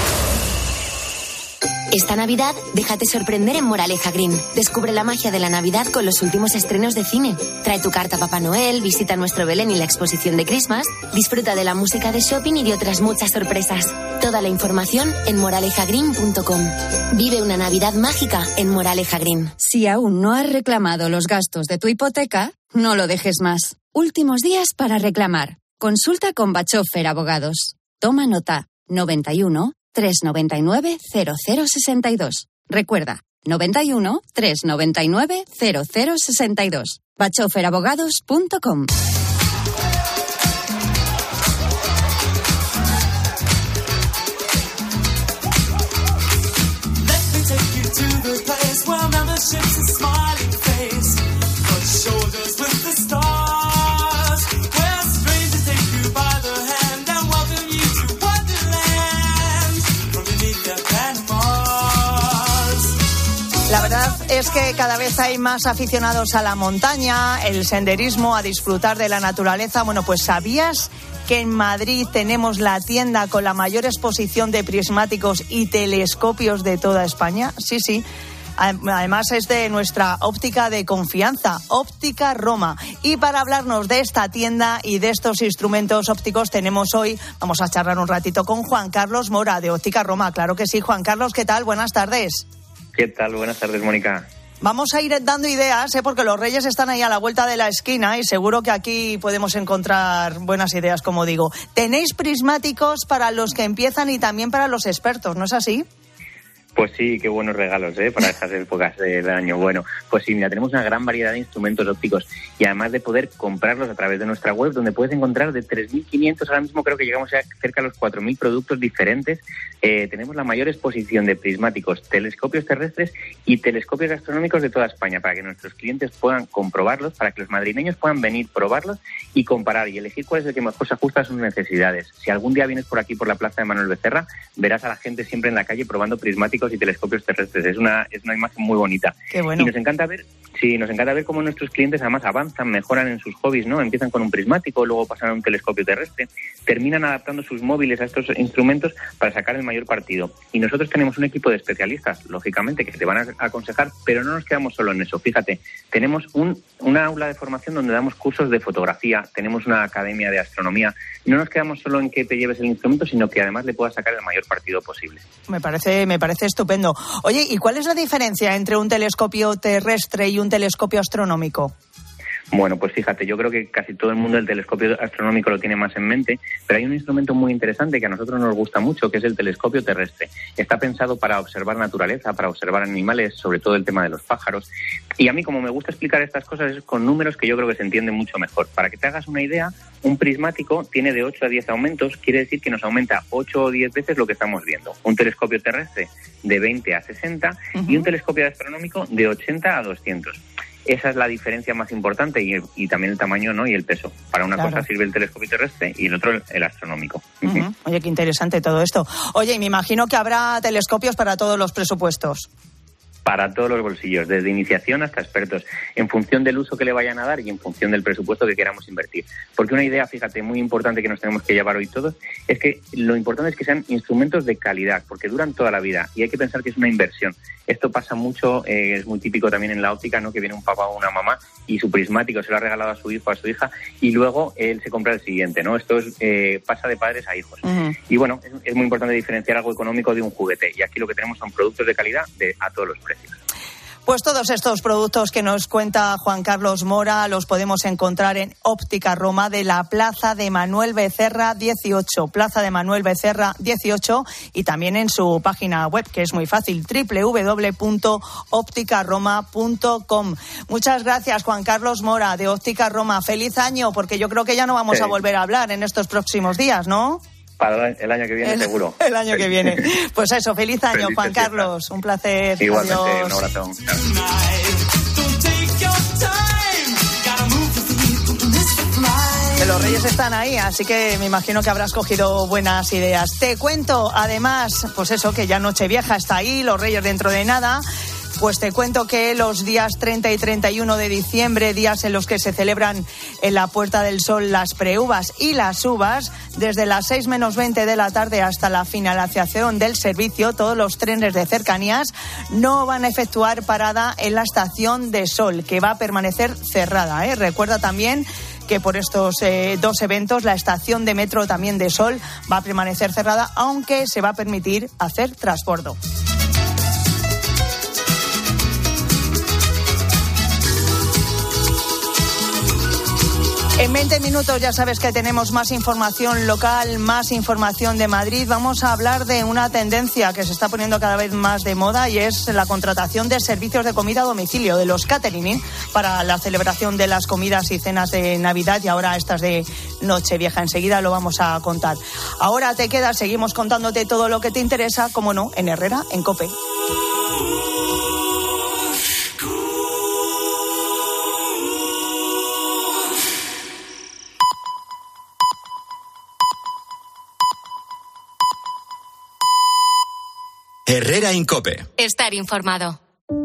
Esta Navidad, déjate sorprender en Moraleja Green. Descubre la magia de la Navidad con los últimos estrenos de cine. Trae tu carta a Papá Noel, visita nuestro Belén y la exposición de Christmas, disfruta de la música de shopping y de otras muchas sorpresas. Toda la información en moraleja green punto com. Vive una Navidad mágica en Moraleja Green. Si aún no has reclamado los gastos de tu hipoteca, No lo dejes más. Últimos días para reclamar. Consulta con Bachofer Abogados. Toma nota. noventa y uno, trescientos noventa y nueve, cero cero sesenta y dos. Recuerda, noventa y uno, trescientos noventa y nueve, cero cero sesenta y dos. bachofer abogados punto com. La verdad es que cada vez hay más aficionados a la montaña, el senderismo, a disfrutar de la naturaleza. Bueno, pues ¿sabías que en Madrid tenemos la tienda con la mayor exposición de prismáticos y telescopios de toda España? Sí, sí. Además es de nuestra óptica de confianza, Óptica Roma. Y para hablarnos de esta tienda y de estos instrumentos ópticos tenemos hoy, vamos a charlar un ratito con Juan Carlos Mora de Óptica Roma. Claro que sí. Juan Carlos, ¿qué tal? Buenas tardes. ¿Qué tal? Buenas tardes, Mónica. Vamos a ir dando ideas, ¿eh? Porque los Reyes están ahí a la vuelta de la esquina y seguro que aquí podemos encontrar buenas ideas, como digo. Tenéis prismáticos para los que empiezan y también para los expertos, ¿no es así? Pues sí, qué buenos regalos, ¿eh? Para estas épocas del año. Bueno, pues sí, mira, tenemos una gran variedad de instrumentos ópticos y además de poder comprarlos a través de nuestra web, donde puedes encontrar de tres mil quinientos, ahora mismo creo que llegamos a cerca de los cuatro mil productos diferentes. Eh, tenemos la mayor exposición de prismáticos, telescopios terrestres y telescopios astronómicos de toda España, para que nuestros clientes puedan comprobarlos, para que los madrileños puedan venir, probarlos y comparar y elegir cuál es el que mejor se ajusta a sus necesidades. Si algún día vienes por aquí, por la plaza de Manuel Becerra, verás a la gente siempre en la calle probando prismáticos y telescopios terrestres. Es una es una imagen muy bonita. Qué bueno. Y nos encanta ver, sí, nos encanta ver cómo nuestros clientes además avanzan, mejoran en sus hobbies, ¿no? Empiezan con un prismático, luego pasan a un telescopio terrestre, terminan adaptando sus móviles a estos instrumentos para sacar el mayor partido. Y nosotros tenemos un equipo de especialistas, lógicamente, que te van a aconsejar, pero no nos quedamos solo en eso. Fíjate, tenemos un una aula de formación donde damos cursos de fotografía, tenemos una academia de astronomía. No nos quedamos solo en que te lleves el instrumento, sino que además le puedas sacar el mayor partido posible. Me parece, me parece estupendo. Oye, ¿y cuál es la diferencia entre un telescopio terrestre y un telescopio astronómico? Bueno, pues fíjate, yo creo que casi todo el mundo el telescopio astronómico lo tiene más en mente, pero hay un instrumento muy interesante que a nosotros nos gusta mucho, que es el telescopio terrestre. Está pensado para observar naturaleza, para observar animales, sobre todo el tema de los pájaros. Y a mí, como me gusta explicar estas cosas, es con números que yo creo que se entienden mucho mejor. Para que te hagas una idea, un prismático tiene de ocho a diez aumentos, quiere decir que nos aumenta ocho o diez veces lo que estamos viendo. Un telescopio terrestre de veinte a sesenta uh-huh. y un telescopio astronómico de ochenta a doscientos. Esa es la diferencia más importante y, y también el tamaño, ¿no? Y el peso. Para una claro. cosa sirve el telescopio terrestre y el otro el astronómico. Uh-huh. Oye, qué interesante todo esto. Oye, y me imagino que habrá telescopios para todos los presupuestos. Para todos los bolsillos, desde iniciación hasta expertos, en función del uso que le vayan a dar y en función del presupuesto que queramos invertir. Porque una idea, fíjate, muy importante que nos tenemos que llevar hoy todos, es que lo importante es que sean instrumentos de calidad, porque duran toda la vida y hay que pensar que es una inversión. Esto pasa mucho, eh, es muy típico también en la óptica, ¿no? Que viene un papá o una mamá y su prismático se lo ha regalado a su hijo o a su hija y luego él se compra el siguiente, ¿no? Esto es, eh, pasa de padres a hijos. Uh-huh. Y bueno, es, es muy importante diferenciar algo económico de un juguete y aquí lo que tenemos son productos de calidad de, a todos los precios. Pues todos estos productos que nos cuenta Juan Carlos Mora los podemos encontrar en Óptica Roma de la Plaza de Manuel Becerra dieciocho, Plaza de Manuel Becerra dieciocho, y también en su página web, que es muy fácil, doble u doble u doble u punto óptica roma punto com. Muchas gracias, Juan Carlos Mora de Óptica Roma. Feliz año, porque yo creo que ya no vamos sí. a volver a hablar en estos próximos días, ¿no? Para el año que viene, el, seguro. El año que viene. Pues eso, feliz año, feliz Juan Carlos. Un placer. Igualmente, adiós. Un abrazo. Que los Reyes están ahí, así que me imagino que habrás cogido buenas ideas. Te cuento, además, pues eso, que ya Nochevieja está ahí, los Reyes dentro de nada. Pues te cuento que los días treinta y treinta y uno de diciembre, días en los que se celebran en la Puerta del Sol las preuvas y las uvas, desde las seis menos veinte de la tarde hasta la finalización del servicio, todos los trenes de cercanías no van a efectuar parada en la estación de Sol, que va a permanecer cerrada, ¿eh? Recuerda también que por estos eh, dos eventos la estación de metro también de Sol va a permanecer cerrada, aunque se va a permitir hacer transbordo. En veinte minutos ya sabes que tenemos más información local, más información de Madrid. Vamos a hablar de una tendencia que se está poniendo cada vez más de moda y es la contratación de servicios de comida a domicilio, de los catering, para la celebración de las comidas y cenas de Navidad y ahora estas de Nochevieja. Enseguida lo vamos a contar. Ahora te quedas, seguimos contándote todo lo que te interesa, como no, en Herrera, en COPE. Herrera en COPE. Estar informado.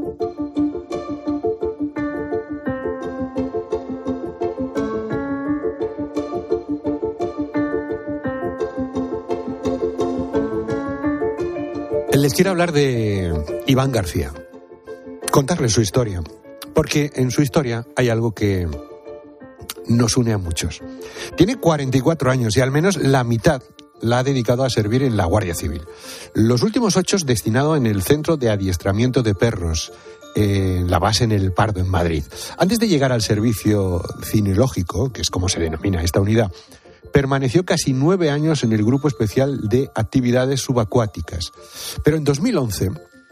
Les quiero hablar de Iván García, contarles su historia, porque en su historia hay algo que nos une a muchos. Tiene cuarenta y cuatro años y al menos la mitad la ha dedicado a servir en la Guardia Civil. Los últimos ocho destinado en el Centro de Adiestramiento de Perros, en la base en El Pardo, en Madrid. Antes de llegar al servicio cinológico, que es como se denomina esta unidad, permaneció casi nueve años en el Grupo Especial de Actividades Subacuáticas. Pero en dos mil once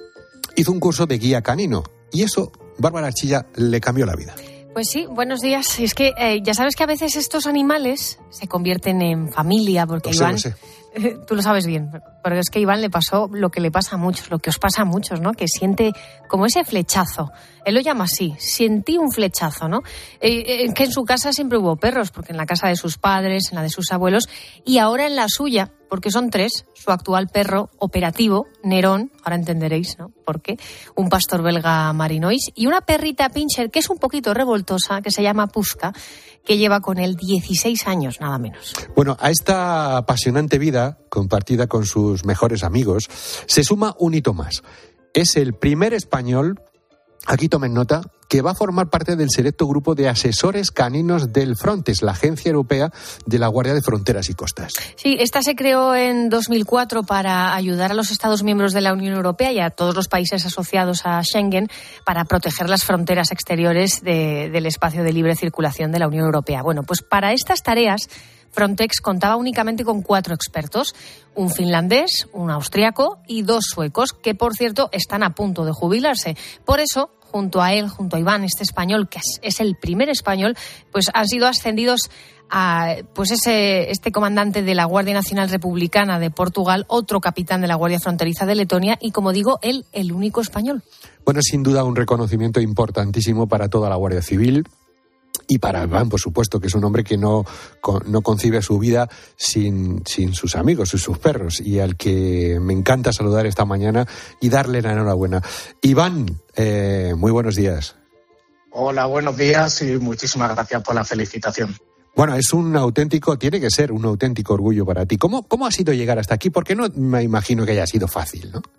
hizo un curso de guía canino y eso, Bárbara Archilla, le cambió la vida. Pues sí, buenos días. Es que eh, ya sabes que a veces estos animales se convierten en familia, porque Lo Iván, sé, lo sé. Eh, tú lo sabes bien, pero es que a Iván le pasó lo que le pasa a muchos, lo que os pasa a muchos, ¿no? Que siente como ese flechazo. Él lo llama así, sentí un flechazo, ¿no? Eh, eh, que en su casa siempre hubo perros, porque en la casa de sus padres, en la de sus abuelos, y ahora en la suya, porque son tres, su actual perro operativo, Nerón, ahora entenderéis, ¿no? ¿Por qué? Un pastor belga Marinois y una perrita pincher que es un poquito revoltosa, que se llama Puska, que lleva con él dieciséis años, nada menos. Bueno, a esta apasionante vida, compartida con sus mejores amigos, se suma un hito más. Es el primer español, aquí tomen nota, que va a formar parte del selecto grupo de asesores caninos del Frontex, la Agencia Europea de la Guardia de Fronteras y Costas. Sí, esta se creó en dos mil cuatro para ayudar a los Estados miembros de la Unión Europea y a todos los países asociados a Schengen para proteger las fronteras exteriores de, del espacio de libre circulación de la Unión Europea. Bueno, pues para estas tareas Frontex contaba únicamente con cuatro expertos, un finlandés, un austriaco y dos suecos, que por cierto están a punto de jubilarse. Por eso, junto a él, junto a Iván, este español, que es, es el primer español, pues han sido ascendidos a pues ese este comandante de la Guardia Nacional Republicana de Portugal, otro capitán de la Guardia Fronteriza de Letonia y, como digo, él, el único español. Bueno, sin duda un reconocimiento importantísimo para toda la Guardia Civil. Y para Iván, por supuesto, que es un hombre que no, no concibe su vida sin, sin sus amigos, sus, sus perros, y al que me encanta saludar esta mañana y darle la enhorabuena. Iván, eh, muy buenos días. Hola, buenos días y muchísimas gracias por la felicitación. Bueno, es un auténtico, tiene que ser un auténtico orgullo para ti. ¿Cómo, cómo ha sido llegar hasta aquí? Porque no me imagino que haya sido fácil, ¿no?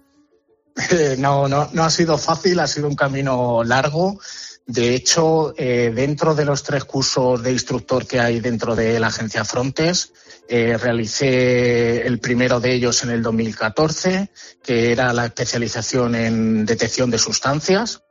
Eh, no, no, no ha sido fácil, ha sido un camino largo. De hecho, eh, dentro de los tres cursos de instructor que hay dentro de la agencia Frontex, eh, realicé el primero de ellos en el dos mil catorce, que era la especialización en detección de sustancias.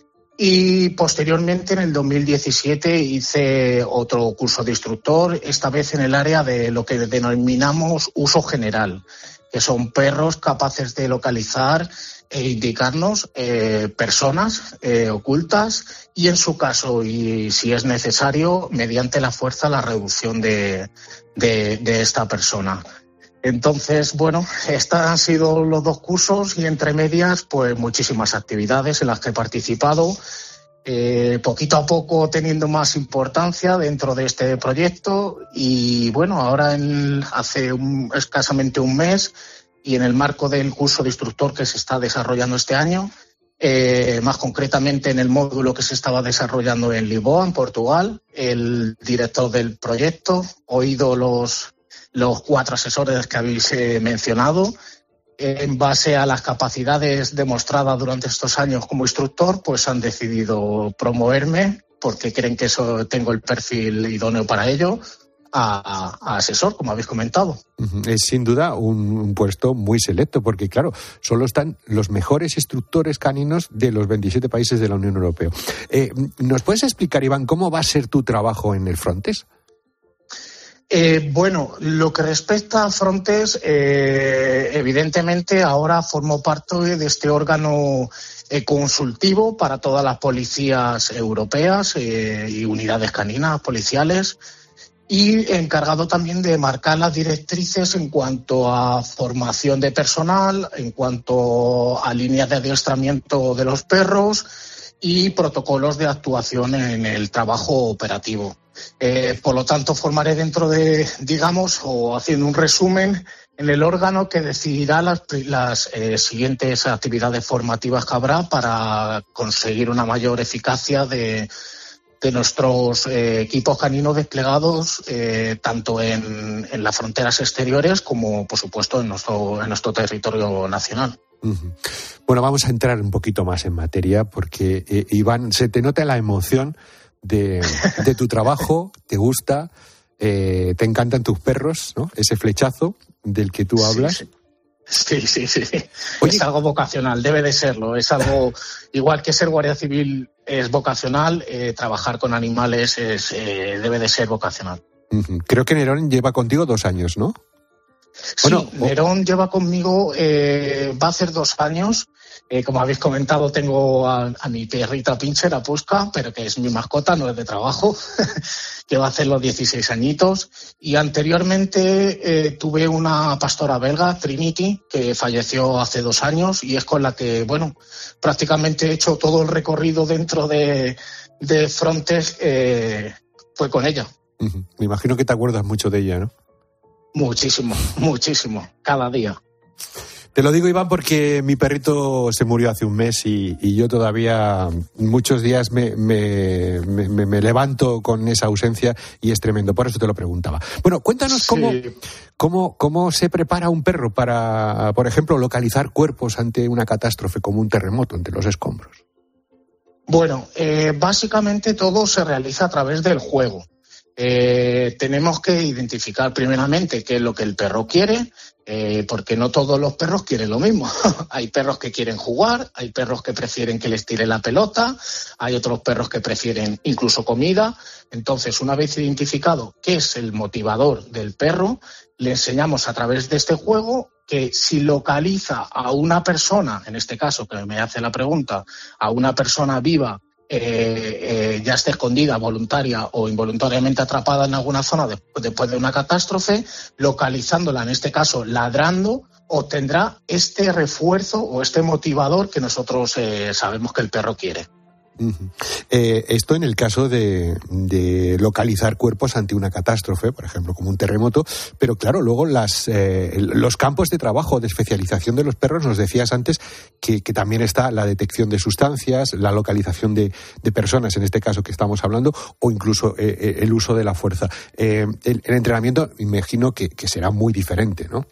Y posteriormente, en el dos mil diecisiete, hice otro curso de instructor, esta vez en el área de lo que denominamos uso general, que son perros capaces de localizar e indicarnos eh, personas eh, ocultas y, en su caso, y si es necesario, mediante la fuerza, la reducción de, de, de esta persona. Entonces, bueno, estos han sido los dos cursos y, entre medias, pues muchísimas actividades en las que he participado, eh, poquito a poco teniendo más importancia dentro de este proyecto y, bueno, ahora en, hace un, escasamente un mes y en el marco del curso de instructor que se está desarrollando este año, eh, más concretamente en el módulo que se estaba desarrollando en Lisboa, en Portugal, el director del proyecto, oído los, los cuatro asesores que habéis eh, mencionado, en base a las capacidades demostradas durante estos años como instructor, pues han decidido promoverme porque creen que eso tengo el perfil idóneo para ello. A, a asesor, como habéis comentado. Es sin duda un, un puesto muy selecto, porque claro, solo están los mejores instructores caninos de los veintisiete países de la Unión Europea. Eh, ¿Nos puedes explicar, Iván, cómo va a ser tu trabajo en el Frontex? Eh, bueno, lo que respecta a Frontex, eh, evidentemente ahora formo parte de este órgano eh, consultivo para todas las policías europeas eh, y unidades caninas policiales, y encargado también de marcar las directrices en cuanto a formación de personal, en cuanto a líneas de adiestramiento de los perros y protocolos de actuación en el trabajo operativo. Eh, por lo tanto, formaré dentro de, digamos, o haciendo un resumen, en el órgano que decidirá las, las eh, siguientes actividades formativas que habrá para conseguir una mayor eficacia de, de nuestros eh, equipos caninos desplegados eh, tanto en, en las fronteras exteriores como, por supuesto, en nuestro, en nuestro territorio nacional. Uh-huh. Bueno, vamos a entrar un poquito más en materia porque, eh, Iván, se te nota la emoción de, de tu trabajo, te gusta, eh, te encantan tus perros, ¿no? Ese flechazo del que tú hablas. Sí, sí, sí. sí. Es algo vocacional, debe de serlo. Es algo, igual que ser guardia civil es vocacional, eh, trabajar con animales es, eh, debe de ser vocacional. Uh-huh. Creo que Nerón lleva contigo dos años, ¿no? Sí, bueno, Nerón lleva conmigo, eh, va a hacer dos años. Eh, como habéis comentado, tengo a, a mi perrita Pincher, a Pusca, pero que es mi mascota, no es de trabajo, que va a hacer los dieciséis añitos. Y anteriormente eh, tuve una pastora belga, Trinity, que falleció hace dos años y es con la que, bueno, prácticamente he hecho todo el recorrido dentro de, de Frontex, eh, fue con ella. Uh-huh. Me imagino que te acuerdas mucho de ella, ¿no? Muchísimo, muchísimo, cada día. Te lo digo, Iván, porque mi perrito se murió hace un mes y, y yo todavía muchos días me, me, me, me levanto con esa ausencia y es tremendo. Por eso te lo preguntaba. Bueno, cuéntanos cómo, sí. cómo, cómo se prepara un perro para, por ejemplo, localizar cuerpos ante una catástrofe como un terremoto entre los escombros. Bueno, eh, básicamente todo se realiza a través del juego. Eh, tenemos que identificar primeramente qué es lo que el perro quiere, eh, porque no todos los perros quieren lo mismo. Hay perros que quieren jugar, hay perros que prefieren que les tire la pelota, hay otros perros que prefieren incluso comida. Entonces, una vez identificado qué es el motivador del perro, le enseñamos a través de este juego que si localiza a una persona, en este caso que me hace la pregunta, a una persona viva, Eh, eh, ya esté escondida, voluntaria o involuntariamente atrapada en alguna zona de, después de una catástrofe, localizándola, en este caso ladrando, obtendrá este refuerzo o este motivador que nosotros eh, sabemos que el perro quiere. Uh-huh. Eh, esto en el caso de, de localizar cuerpos ante una catástrofe, por ejemplo, como un terremoto, pero claro, luego las, eh, los campos de trabajo, de especialización de los perros, nos decías antes que, que también está la detección de sustancias, la localización de, de personas, en este caso que estamos hablando, o incluso eh, el uso de la fuerza. Eh, el, el entrenamiento, imagino que, que será muy diferente, ¿no?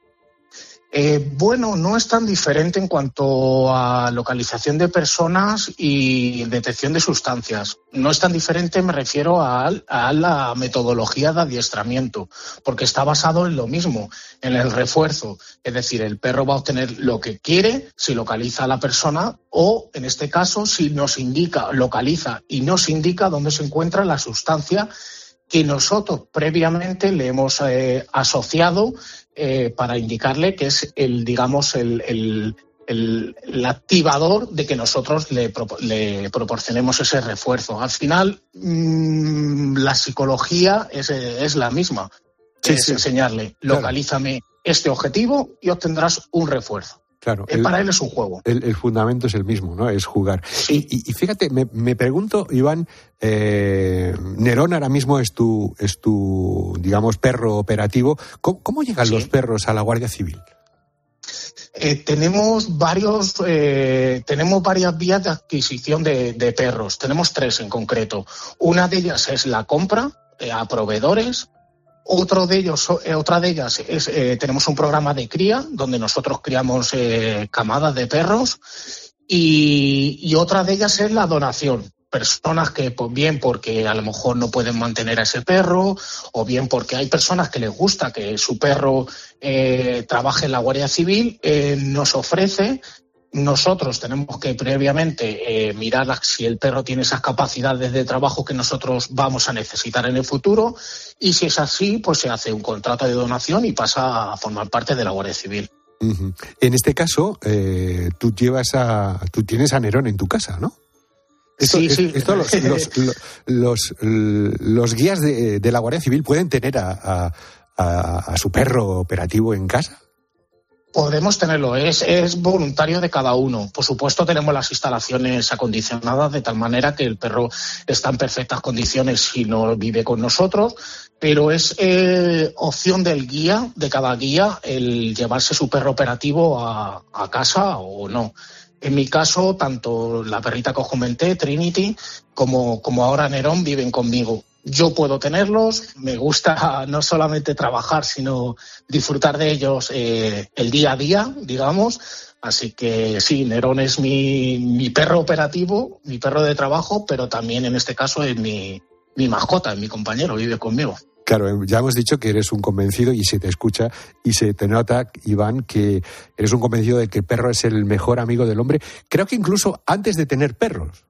Eh, bueno, no es tan diferente en cuanto a localización de personas y detección de sustancias. No es tan diferente, me refiero a, a la metodología de adiestramiento, porque está basado en lo mismo, en el refuerzo. Es decir, el perro va a obtener lo que quiere si localiza a la persona o, en este caso, si nos indica, localiza y nos indica dónde se encuentra la sustancia que nosotros previamente le hemos eh, asociado eh, para indicarle que es el, digamos, el, el, el, el activador de que nosotros le, pro, le proporcionemos ese refuerzo. Al final, mmm, la psicología es, es la misma. Sí, es sí. enseñarle, localízame claro. este objetivo y obtendrás un refuerzo. Claro, el, para él es un juego. El, el fundamento es el mismo, ¿no? Es jugar. Sí. Y, y, y fíjate, me, me pregunto, Iván, eh, Nerón ahora mismo es tu, es tu, digamos, perro operativo. ¿Cómo, cómo llegan sí. los perros a la Guardia Civil? Eh, tenemos varios, eh, tenemos varias vías de adquisición de, de perros. Tenemos tres en concreto. Una de ellas es la compra eh, a proveedores. Otro de ellos, eh, otra de ellas es eh, tenemos un programa de cría donde nosotros criamos eh, camadas de perros y, y otra de ellas es la donación. Personas que pues, bien porque a lo mejor no pueden mantener a ese perro o bien porque hay personas que les gusta que su perro eh, trabaje en la Guardia Civil, eh, nos ofrece nosotros tenemos que previamente eh, mirar si el perro tiene esas capacidades de trabajo que nosotros vamos a necesitar en el futuro, y si es así, pues se hace un contrato de donación y pasa a formar parte de la Guardia Civil. Uh-huh. En este caso, eh, tú llevas a, tú tienes a Nerón en tu casa, ¿no? Esto, sí, es, sí. Esto los, los, los, los, los guías de, de la Guardia Civil pueden tener a, a, a, a su perro operativo en casa. Podemos tenerlo, es, es voluntario de cada uno. Por supuesto, tenemos las instalaciones acondicionadas de tal manera que el perro está en perfectas condiciones si no vive con nosotros, pero es eh, opción del guía, de cada guía, el llevarse su perro operativo a, a casa o no. En mi caso, tanto la perrita que os comenté, Trinity, como, como ahora Nerón, viven conmigo. Yo puedo tenerlos, me gusta no solamente trabajar, sino disfrutar de ellos eh, el día a día, digamos. Así que sí, Nerón es mi, mi perro operativo, mi perro de trabajo, pero también en este caso es mi, mi mascota, es mi compañero, vive conmigo. Claro, ya hemos dicho que eres un convencido y se te escucha y se te nota, Iván, que eres un convencido de que el perro es el mejor amigo del hombre. Creo que incluso antes de tener perros.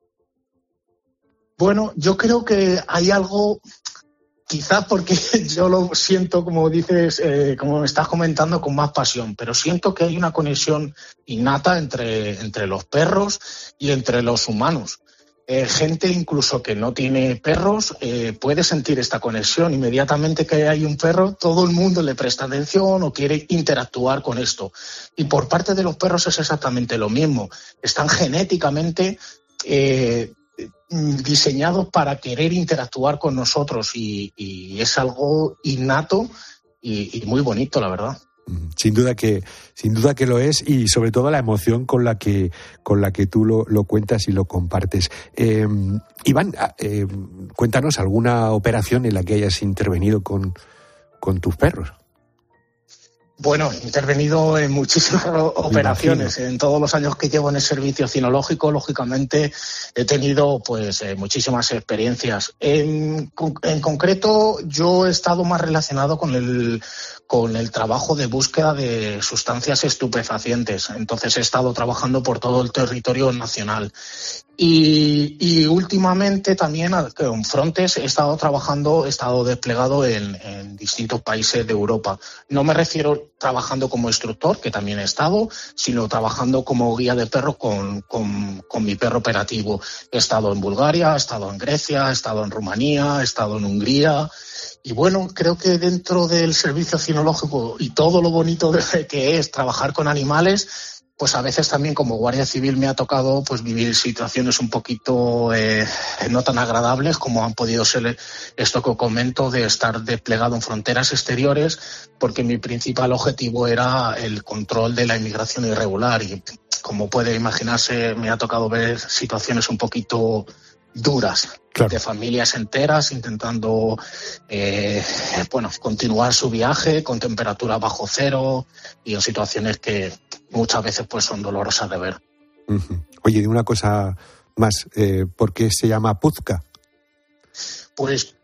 Bueno, yo creo que hay algo, quizás porque yo lo siento, como dices, eh, como me estás comentando, con más pasión, pero siento que hay una conexión innata entre, entre los perros y entre los humanos. Eh, gente incluso que no tiene perros eh, puede sentir esta conexión. Inmediatamente que hay un perro, todo el mundo le presta atención o quiere interactuar con esto. Y por parte de los perros es exactamente lo mismo. Están genéticamente eh, diseñados para querer interactuar con nosotros y, y es algo innato y, y muy bonito, la verdad. Sin duda que, sin duda que lo es, y sobre todo la emoción con la que, con la que tú lo, lo cuentas y lo compartes. Eh, Iván, eh, cuéntanos alguna operación en la que hayas intervenido con, con tus perros. Bueno, he intervenido en muchísimas operaciones. En todos los años que llevo en el servicio cinológico, lógicamente, he tenido pues eh, muchísimas experiencias. En, en concreto, yo he estado más relacionado con el, con el trabajo de búsqueda de sustancias estupefacientes. Entonces he estado trabajando por todo el territorio nacional. Y, y últimamente también con Frontex he estado trabajando, he estado desplegado en, en distintos países de Europa. No me refiero trabajando como instructor, que también he estado, sino trabajando como guía de perros con, con, con mi perro operativo. He estado en Bulgaria, he estado en Grecia, he estado en Rumanía, he estado en Hungría. Y bueno, creo que dentro del servicio cinológico y todo lo bonito de, que es trabajar con animales, pues a veces también como Guardia Civil me ha tocado pues vivir situaciones un poquito eh, no tan agradables como han podido ser esto que comento de estar desplegado en fronteras exteriores, porque mi principal objetivo era el control de la inmigración irregular y como puede imaginarse me ha tocado ver situaciones un poquito duras, claro, de familias enteras intentando eh, bueno, continuar su viaje con temperatura bajo cero y en situaciones que muchas veces pues son dolorosas de ver. Uh-huh. Oye, de una cosa más, eh, ¿por qué se llama Puszka? Pues,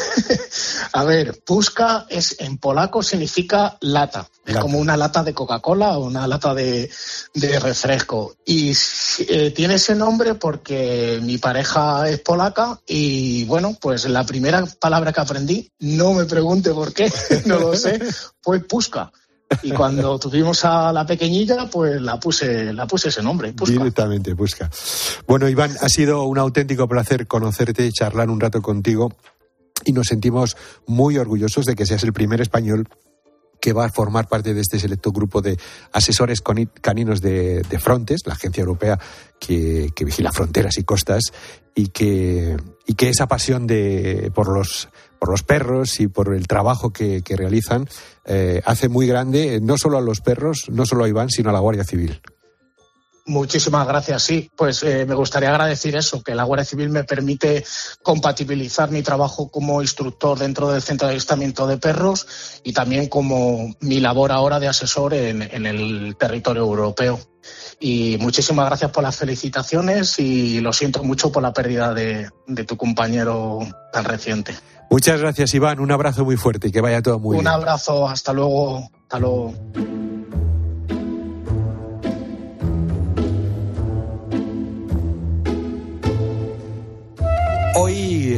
a ver, Puszka es, en polaco significa lata. Es lata. Como una lata de Coca-Cola o una lata de, de refresco. Y eh, tiene ese nombre porque mi pareja es polaca y, bueno, pues la primera palabra que aprendí, no me pregunte por qué, no lo sé, fue Puszka. Y cuando tuvimos a la pequeñilla, pues la puse, la puse ese nombre, Puszka. Directamente, Puszka. Bueno, Iván, ha sido un auténtico placer conocerte, charlar un rato contigo y nos sentimos muy orgullosos de que seas el primer español que va a formar parte de este selecto grupo de asesores caninos de, de Frontex, la agencia europea que, que vigila fronteras y costas, y que, y que esa pasión de por los por los perros y por el trabajo que, que realizan eh, hace muy grande no solo a los perros, no solo a Iván, sino a la Guardia Civil. Muchísimas gracias, sí. Pues eh, me gustaría agradecer eso, que la Guardia Civil me permite compatibilizar mi trabajo como instructor dentro del Centro de Adiestramiento de Perros y también como mi labor ahora de asesor en, en el territorio europeo. Y muchísimas gracias por las felicitaciones y lo siento mucho por la pérdida de, de tu compañero tan reciente. Muchas gracias, Iván. Un abrazo muy fuerte y que vaya todo muy Un bien. Un abrazo. Hasta luego. Hasta luego.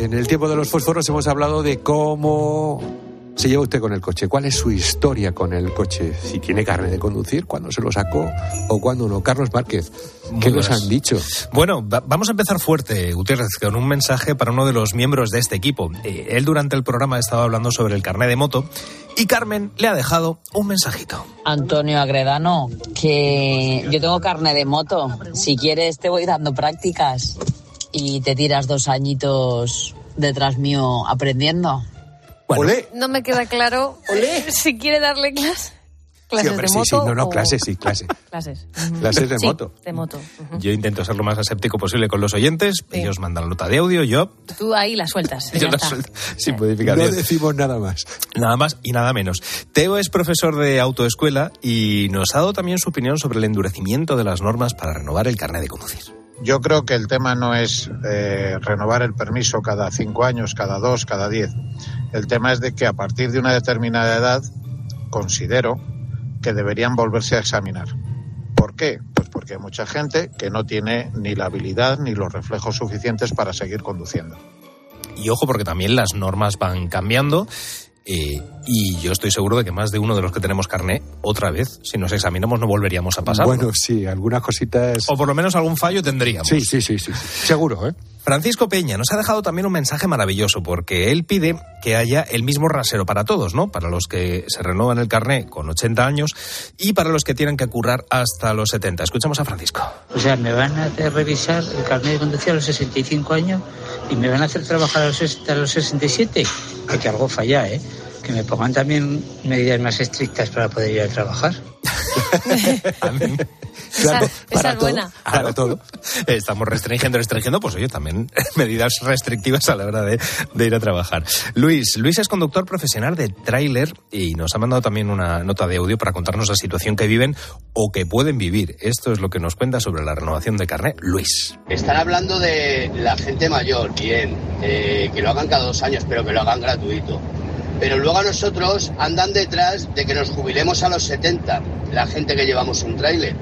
en el tiempo de los fósforos hemos hablado de cómo se lleva usted con el coche, cuál es su historia con el coche, si tiene carnet de conducir, cuándo se lo sacó o cuándo no. Carlos Márquez, ¿qué nos han dicho? Bueno, va- vamos a empezar fuerte, Gutiérrez, con un mensaje para uno de los miembros de este equipo. Eh, él durante el programa estaba hablando sobre el carnet de moto y Carmen le ha dejado un mensajito. Antonio Agredano, que yo tengo carnet de moto. Si quieres te voy dando prácticas y te tiras dos añitos detrás mío aprendiendo. Bueno, No me queda claro si quiere darle clase. Clases sí, hombre, de sí, moto. sí, no, no, o- clases, sí, clases. Clases. Clases de Sí, moto. de moto. Ujú. Yo intento ser lo más aséptico posible con los oyentes. Sí. Ellos mandan nota de audio, yo... Tú ahí la sueltas. yo ya la está. suelto sin modificación. No decimos nada más. Nada más y nada menos. Teo es profesor de autoescuela y nos ha dado también su opinión sobre el endurecimiento de las normas para renovar el carnet de conducir. Yo creo que el tema no es eh, renovar el permiso cada cinco años, cada dos, cada diez. El tema es de que a partir de una determinada edad considero que deberían volverse a examinar. ¿Por qué? Pues porque hay mucha gente que no tiene ni la habilidad ni los reflejos suficientes para seguir conduciendo. Y ojo, porque también las normas van cambiando. Eh, y yo estoy seguro de que más de uno de los que tenemos carné, otra vez, si nos examinamos, no volveríamos a pasar. Bueno, sí, algunas cositas... O por lo menos algún fallo tendríamos. Sí, sí, sí, sí, sí. Seguro, ¿eh? Francisco Peña nos ha dejado también un mensaje maravilloso, porque él pide que haya el mismo rasero para todos, ¿no? Para los que se renuevan el carné con ochenta años y para los que tienen que currar hasta los setenta. Escuchamos a Francisco. O sea, me van a hacer revisar el carnet de conducir a los sesenta y cinco años y me van a hacer trabajar a los, sesenta, a los sesenta y siete. Que, que algo falla, ¿eh? Que me pongan también medidas más estrictas para poder ir a trabajar. Claro, esa esa es buena. Para todo. Estamos restringiendo, restringiendo, pues oye, también medidas restrictivas a la hora de, de ir a trabajar. Luis, Luis es conductor profesional de tráiler y nos ha mandado también una nota de audio para contarnos la situación que viven o que pueden vivir. Esto es lo que nos cuenta sobre la renovación de carnet. Luis. Están hablando de la gente mayor, bien, eh, que lo hagan cada dos años, pero que lo hagan gratuito. Pero luego a nosotros andan detrás de que nos jubilemos a los setenta, la gente que llevamos un tráiler.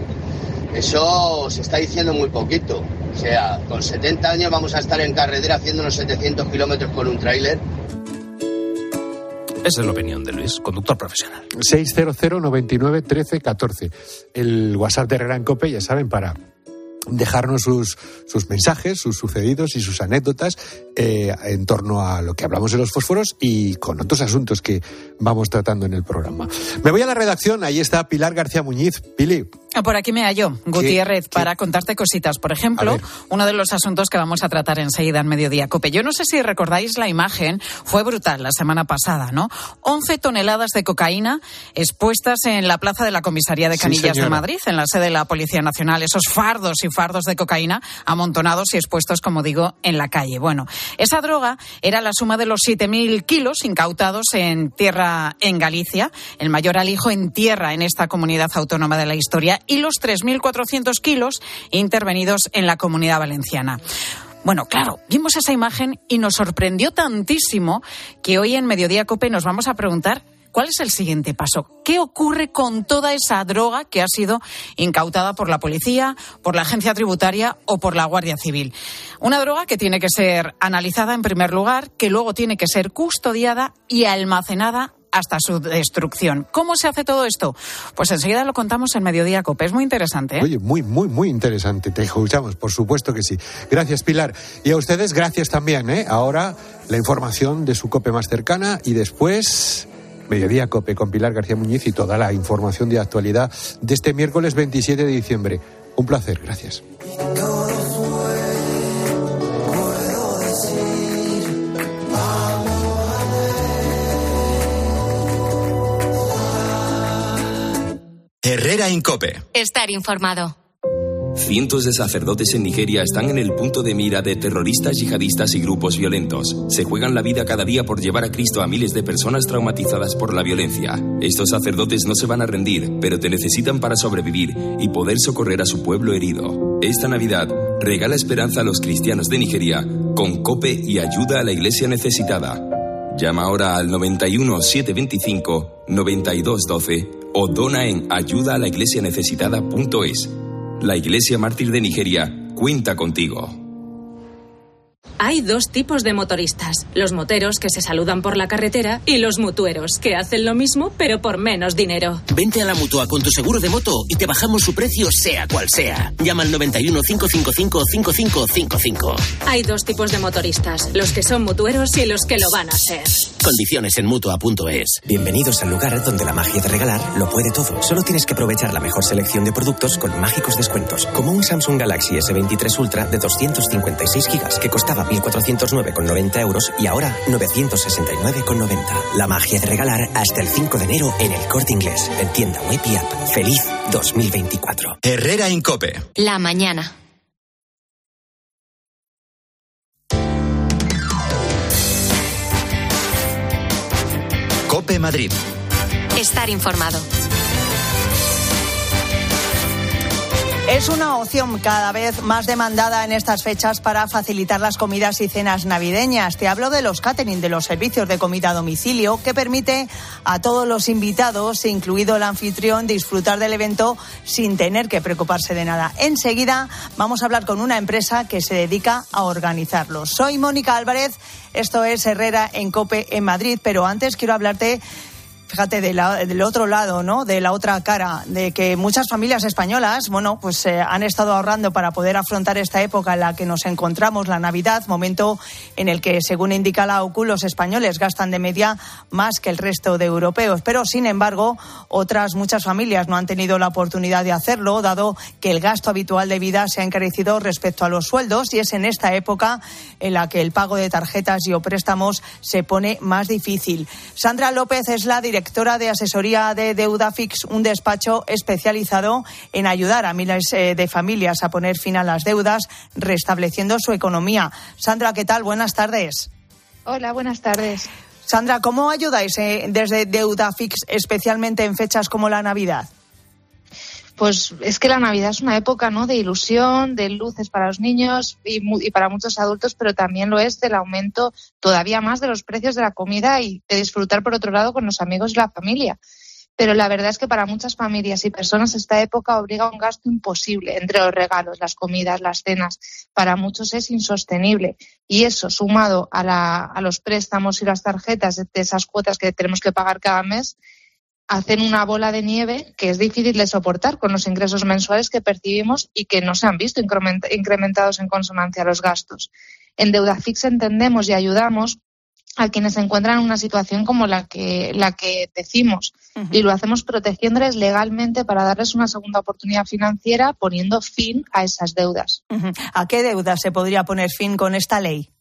Eso se está diciendo muy poquito. O sea, con setenta años vamos a estar en carretera haciendo unos setecientos kilómetros con un tráiler. Esa es la opinión de Luis, conductor profesional. seiscientos noventa y nueve trece catorce. El WhatsApp de Herrera en Cope, ya saben, para dejarnos sus, sus mensajes, sus sucedidos y sus anécdotas eh, en torno a lo que hablamos de los fósforos y con otros asuntos que vamos tratando en el programa. Me voy a la redacción, ahí está Pilar García Muñiz. Pili. Por aquí me hallo, Gutiérrez, ¿Qué? para contarte cositas. Por ejemplo, uno de los asuntos que vamos a tratar enseguida en Mediodía Cope. Yo no sé si recordáis la imagen, fue brutal la semana pasada, ¿no? once toneladas de cocaína expuestas en la plaza de la comisaría de Canillas Sí, de Madrid, en la sede de la Policía Nacional. Esos fardos y fardos de cocaína amontonados y expuestos, como digo, en la calle. Bueno, esa droga era la suma de los siete mil kilos incautados en tierra en Galicia, el mayor alijo en tierra en esta comunidad autónoma de la historia, y los tres mil cuatrocientos kilos intervenidos en la Comunidad Valenciana. Bueno, claro, vimos esa imagen y nos sorprendió tantísimo que hoy en Mediodía Cope nos vamos a preguntar ¿cuál es el siguiente paso? ¿Qué ocurre con toda esa droga que ha sido incautada por la policía, por la agencia tributaria o por la Guardia Civil? Una droga que tiene que ser analizada en primer lugar, que luego tiene que ser custodiada y almacenada hasta su destrucción. ¿Cómo se hace todo esto? Pues enseguida lo contamos en Mediodía Cope. Es muy interesante, ¿eh? Oye, muy, muy, muy interesante. Te escuchamos, por supuesto que sí. Gracias, Pilar. Y a ustedes, gracias también, ¿eh? Ahora, la información de su Cope más cercana y después Mediodía Cope con Pilar García Muñiz y toda la información de actualidad de este miércoles veintisiete de diciembre. Un placer, gracias. Herrera en Cope. Estar informado. Cientos de sacerdotes en Nigeria están en el punto de mira de terroristas yihadistas y grupos violentos. Se juegan la vida cada día por llevar a Cristo a miles de personas traumatizadas por la violencia. Estos sacerdotes no se van a rendir, pero te necesitan para sobrevivir y poder socorrer a su pueblo herido. Esta Navidad, regala esperanza a los cristianos de Nigeria con Cope y ayuda a la iglesia necesitada. Llama ahora al noventa y uno, setecientos veinticinco, noventa y dos doce o dona en ayuda a la iglesia necesitada punto es. La Iglesia Mártir de Nigeria cuenta contigo. Hay dos tipos de motoristas. Los moteros, que se saludan por la carretera, y los mutueros, que hacen lo mismo, pero por menos dinero. Vente a la Mutua con tu seguro de moto y te bajamos su precio sea cual sea. Llama al noventa y uno, cinco cinco cinco, cinco cinco cinco cinco. Hay dos tipos de motoristas. Los que son mutueros y los que lo van a ser. Condiciones en Mutua punto es. Bienvenidos al lugar donde la magia de regalar lo puede todo. Solo tienes que aprovechar la mejor selección de productos con mágicos descuentos. Como un Samsung Galaxy ese veintitrés Ultra de doscientos cincuenta y seis gigas que costaba mil cuatrocientos nueve con noventa euros y ahora novecientos sesenta y nueve con noventa. La magia de regalar hasta el cinco de enero en El Corte Inglés, en tienda web y app. ¡Feliz dos mil veinticuatro! Herrera en COPE. La mañana. COPE Madrid. Estar informado. Es una opción cada vez más demandada en estas fechas para facilitar las comidas y cenas navideñas. Te hablo de los catering, de los servicios de comida a domicilio, que permite a todos los invitados, incluido el anfitrión, disfrutar del evento sin tener que preocuparse de nada. Enseguida vamos a hablar con una empresa que se dedica a organizarlo. Soy Mónica Álvarez, esto es Herrera en COPE en Madrid, pero antes quiero hablarte... Fíjate, de la, del otro lado, ¿no? De la otra cara, de que muchas familias españolas, bueno, pues eh, han estado ahorrando para poder afrontar esta época en la que nos encontramos, la Navidad, momento en el que, según indica la O C U, los españoles gastan de media más que el resto de europeos. Pero, sin embargo, otras muchas familias no han tenido la oportunidad de hacerlo, dado que el gasto habitual de vida se ha encarecido respecto a los sueldos, y es en esta época en la que el pago de tarjetas y o préstamos se pone más difícil. Sandra López es la directora directora de asesoría de Deudafix, un despacho especializado en ayudar a miles de familias a poner fin a las deudas, restableciendo su economía. Sandra, ¿qué tal? Buenas tardes. Hola, buenas tardes. Sandra, ¿cómo ayudáis eh, desde Deudafix, especialmente en fechas como la Navidad? Pues es que la Navidad es una época, ¿no?, de ilusión, de luces para los niños y, y para muchos adultos, pero también lo es del aumento todavía más de los precios de la comida y de disfrutar, por otro lado, con los amigos y la familia. Pero la verdad es que para muchas familias y personas esta época obliga a un gasto imposible entre los regalos, las comidas, las cenas. Para muchos es insostenible. Y eso, sumado a, la, a los préstamos y las tarjetas de esas cuotas que tenemos que pagar cada mes, hacen una bola de nieve que es difícil de soportar con los ingresos mensuales que percibimos y que no se han visto incrementados en consonancia a los gastos. En Deudafix entendemos y ayudamos a quienes se encuentran en una situación como la que, la que decimos, uh-huh. y lo hacemos protegiéndoles legalmente para darles una segunda oportunidad financiera, poniendo fin a esas deudas. Uh-huh. ¿A qué deudas se podría poner fin con esta ley?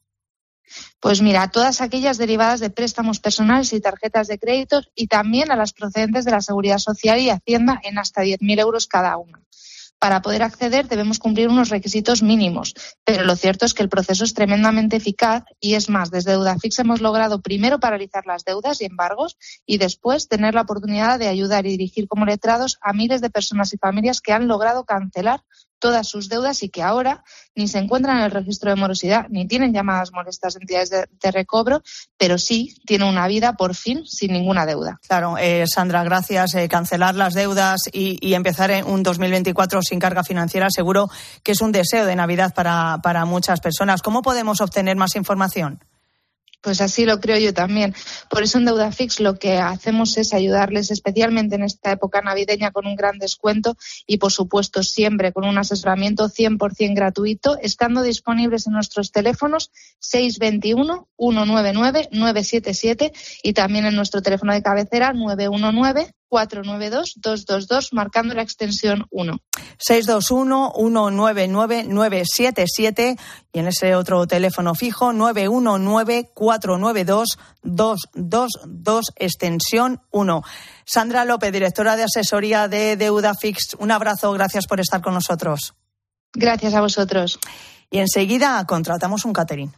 Pues mira, a todas aquellas derivadas de préstamos personales y tarjetas de crédito, y también a las procedentes de la Seguridad Social y Hacienda en hasta diez mil euros cada una. Para poder acceder debemos cumplir unos requisitos mínimos, pero lo cierto es que el proceso es tremendamente eficaz y es más, desde Deudafix hemos logrado primero paralizar las deudas y embargos y después tener la oportunidad de ayudar y dirigir como letrados a miles de personas y familias que han logrado cancelar todas sus deudas y que ahora ni se encuentran en el registro de morosidad ni tienen llamadas molestas de entidades de, de recobro, pero sí tienen una vida por fin sin ninguna deuda. Claro, eh, Sandra, gracias. Eh, cancelar las deudas y, y empezar en un dos mil veinticuatro sin carga financiera seguro que es un deseo de Navidad para, para muchas personas. ¿Cómo podemos obtener más información? Pues así lo creo yo también. Por eso en Deudafix lo que hacemos es ayudarles especialmente en esta época navideña con un gran descuento y, por supuesto, siempre con un asesoramiento cien por ciento gratuito, estando disponibles en nuestros teléfonos seis dos uno, uno nueve nueve, nueve siete siete y también en nuestro teléfono de cabecera nueve uno nueve, cuatro nueve dos, dos dos dos, marcando la extensión uno. seis dos uno, uno nueve nueve, nueve siete siete y en ese otro teléfono fijo nueve uno nueve, cuatro nueve dos, dos dos dos, extensión uno. Sandra López, directora de asesoría de Deudafix, un abrazo, gracias por estar con nosotros. Gracias a vosotros. Y enseguida contratamos un catering.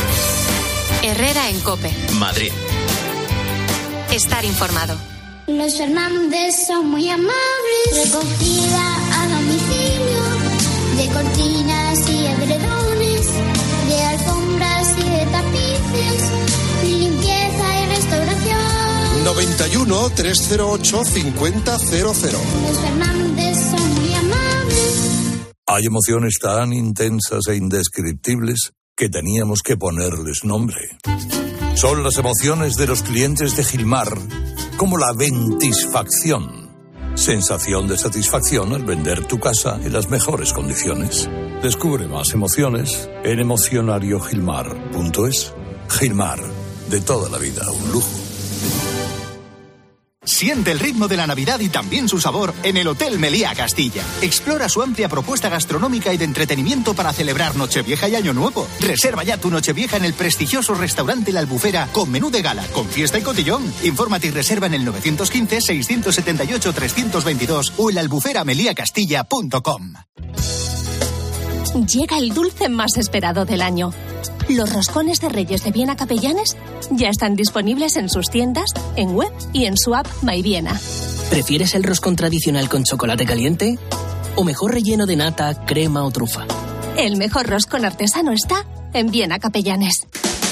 Herrera en COPE. Madrid. Estar informado. Los Fernández son muy amables. Recogida a domicilio de cortinas y edredones, de alfombras y de tapices, limpieza y restauración. noventa y uno, trescientos ocho, cincuenta cero cero. Los Fernández son muy amables. Hay emociones tan intensas e indescriptibles que teníamos que ponerles nombre. Son las emociones de los clientes de Gilmar, como la ventisfacción. Sensación de satisfacción al vender tu casa en las mejores condiciones. Descubre más emociones en emocionario gilmar punto es. Gilmar, de toda la vida, un lujo. Siente el ritmo de la Navidad y también su sabor en el Hotel Meliá Castilla. Explora su amplia propuesta gastronómica y de entretenimiento para celebrar Nochevieja y Año Nuevo. Reserva ya tu Nochevieja en el prestigioso restaurante La Albufera con menú de gala, con fiesta y cotillón. Infórmate y reserva en el nueve uno cinco, seis siete ocho, tres dos dos o en albufera melia castilla punto com. Llega el dulce más esperado del año. Los roscones de Reyes de Viena Capellanes ya están disponibles en sus tiendas, en web y en su app MyViena. ¿Prefieres el roscón tradicional con chocolate caliente? ¿O mejor relleno de nata, crema o trufa? El mejor roscón artesano está en Viena Capellanes.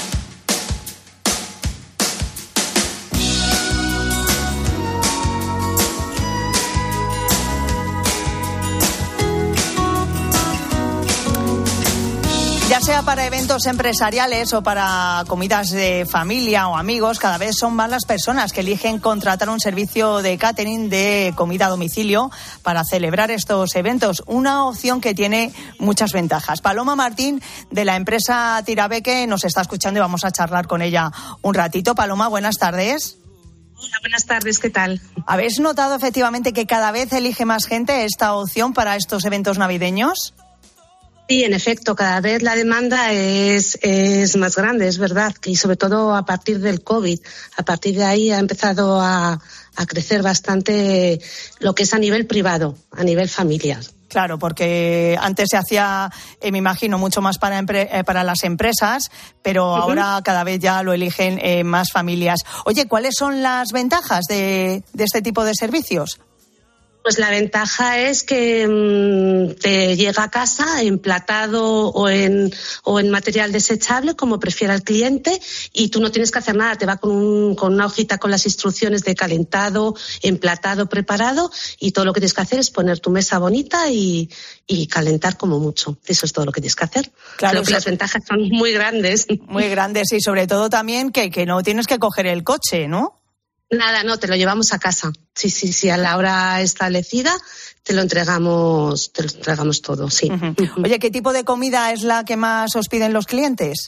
Ya sea para eventos empresariales o para comidas de familia o amigos, cada vez son más las personas que eligen contratar un servicio de catering de comida a domicilio para celebrar estos eventos. Una opción que tiene muchas ventajas. Paloma Martín, de la empresa Tirabeque, nos está escuchando y vamos a charlar con ella un ratito. Paloma, buenas tardes. Hola, buenas tardes, ¿qué tal? ¿Habéis notado efectivamente que cada vez elige más gente esta opción para estos eventos navideños? Sí, en efecto, cada vez la demanda es, es más grande, es verdad, y sobre todo a partir del COVID. A partir de ahí ha empezado a, a crecer bastante lo que es a nivel privado, a nivel familiar. Claro, porque antes se hacía, eh, me imagino, mucho más para, empre- eh, para las empresas, pero uh-huh. ahora cada vez ya lo eligen eh, más familias. Oye, ¿cuáles son las ventajas de, de este tipo de servicios? Pues la ventaja es que mmm, te llega a casa emplatado o en, o en material desechable, como prefiera el cliente, y tú no tienes que hacer nada. Te va con, un, con una hojita con las instrucciones de calentado, emplatado, preparado, y todo lo que tienes que hacer es poner tu mesa bonita y, y calentar como mucho. Eso es todo lo que tienes que hacer. Claro, Creo que las ventajas son muy grandes. Muy grandes, y sobre todo también que, que no tienes que coger el coche, ¿no? Nada, no, te lo llevamos a casa. Sí, sí, sí, a la hora establecida te lo entregamos, te lo entregamos todo, sí. Uh-huh. Oye, ¿qué tipo de comida es la que más os piden los clientes?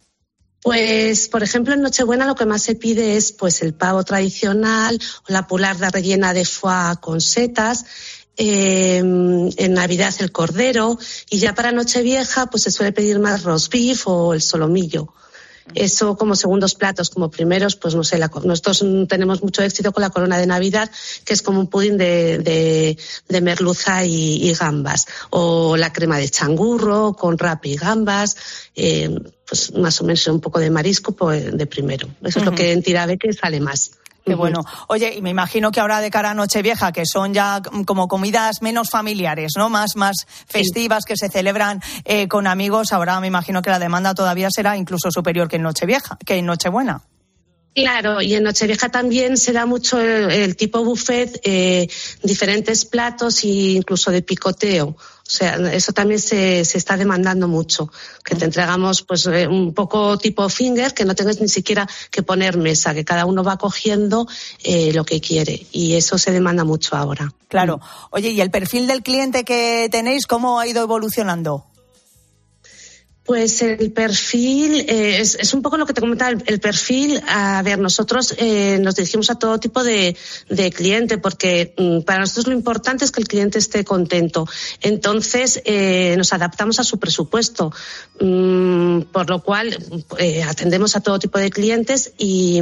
Pues, por ejemplo, en Nochebuena lo que más se pide es pues el pavo tradicional o la pularda rellena de foie con setas. Eh, en Navidad el cordero, y ya para Nochevieja pues se suele pedir más roast beef o el solomillo. Eso como segundos platos, como primeros, pues no sé, la, nosotros tenemos mucho éxito con la corona de Navidad, que es como un pudín de, de, de merluza y, y gambas, o la crema de changurro con rape y gambas, eh, pues más o menos un poco de marisco pues, de primero. Eso uh-huh. es lo que en Tirabeque sale más. Qué bueno. Oye, y me imagino que ahora de cara a Nochevieja, que son ya como comidas menos familiares, ¿no? Más, más festivas, sí. que se celebran eh, con amigos, ahora me imagino que la demanda todavía será incluso superior que en Nochevieja, que en Nochebuena. Claro, y en Nochevieja también se da mucho el, el tipo buffet, eh, diferentes platos e incluso de picoteo. O sea, eso también se, se está demandando mucho, que te entregamos pues eh, un poco tipo finger, que no tengas ni siquiera que poner mesa, que cada uno va cogiendo eh, lo que quiere, y eso se demanda mucho ahora. Claro. Oye, ¿y el perfil del cliente que tenéis, cómo ha ido evolucionando? Pues el perfil, eh, es, es un poco lo que te comentaba, el, el perfil, a ver, nosotros eh, nos dirigimos a todo tipo de, de cliente, porque mm, para nosotros lo importante es que el cliente esté contento. Entonces, eh, nos adaptamos a su presupuesto, mm, por lo cual eh, atendemos a todo tipo de clientes y,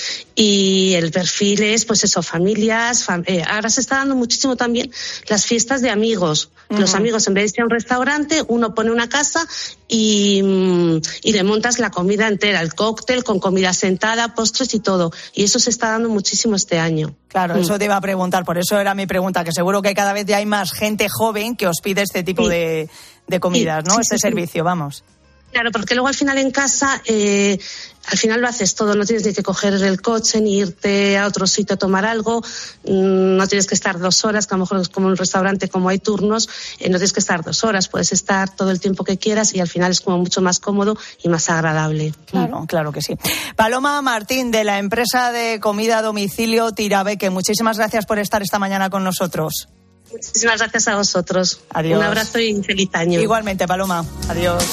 y el perfil es, pues eso, familias, fam- eh, ahora se está dando muchísimo también las fiestas de amigos. Uh-huh. Los amigos, en vez de ir a un restaurante, uno pone una casa y Y, y le montas la comida entera, el cóctel con comida sentada, postres y todo. Y eso se está dando muchísimo este año. Claro, eso te iba a preguntar, por eso era mi pregunta, que seguro que cada vez ya hay más gente joven que os pide este tipo sí. de, de comidas, ¿no? Sí, este sí, servicio, sí. vamos. Claro, porque luego al final en casa, eh, al final lo haces todo, no tienes ni que coger el coche ni irte a otro sitio a tomar algo, no tienes que estar dos horas, que a lo mejor es como en un restaurante, como hay turnos, eh, no tienes que estar dos horas, puedes estar todo el tiempo que quieras y al final es como mucho más cómodo y más agradable. Claro, claro que sí. Paloma Martín, de la empresa de comida a domicilio Tirabeque, muchísimas gracias por estar esta mañana con nosotros. Muchísimas gracias a vosotros. Adiós. Un abrazo y feliz año. Igualmente, Paloma. Adiós.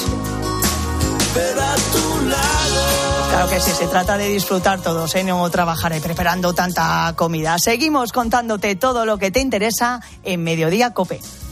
Claro que sí, se trata de disfrutar todos, ¿eh? No trabajar ahí preparando tanta comida. Seguimos contándote todo lo que te interesa en Mediodía COPE.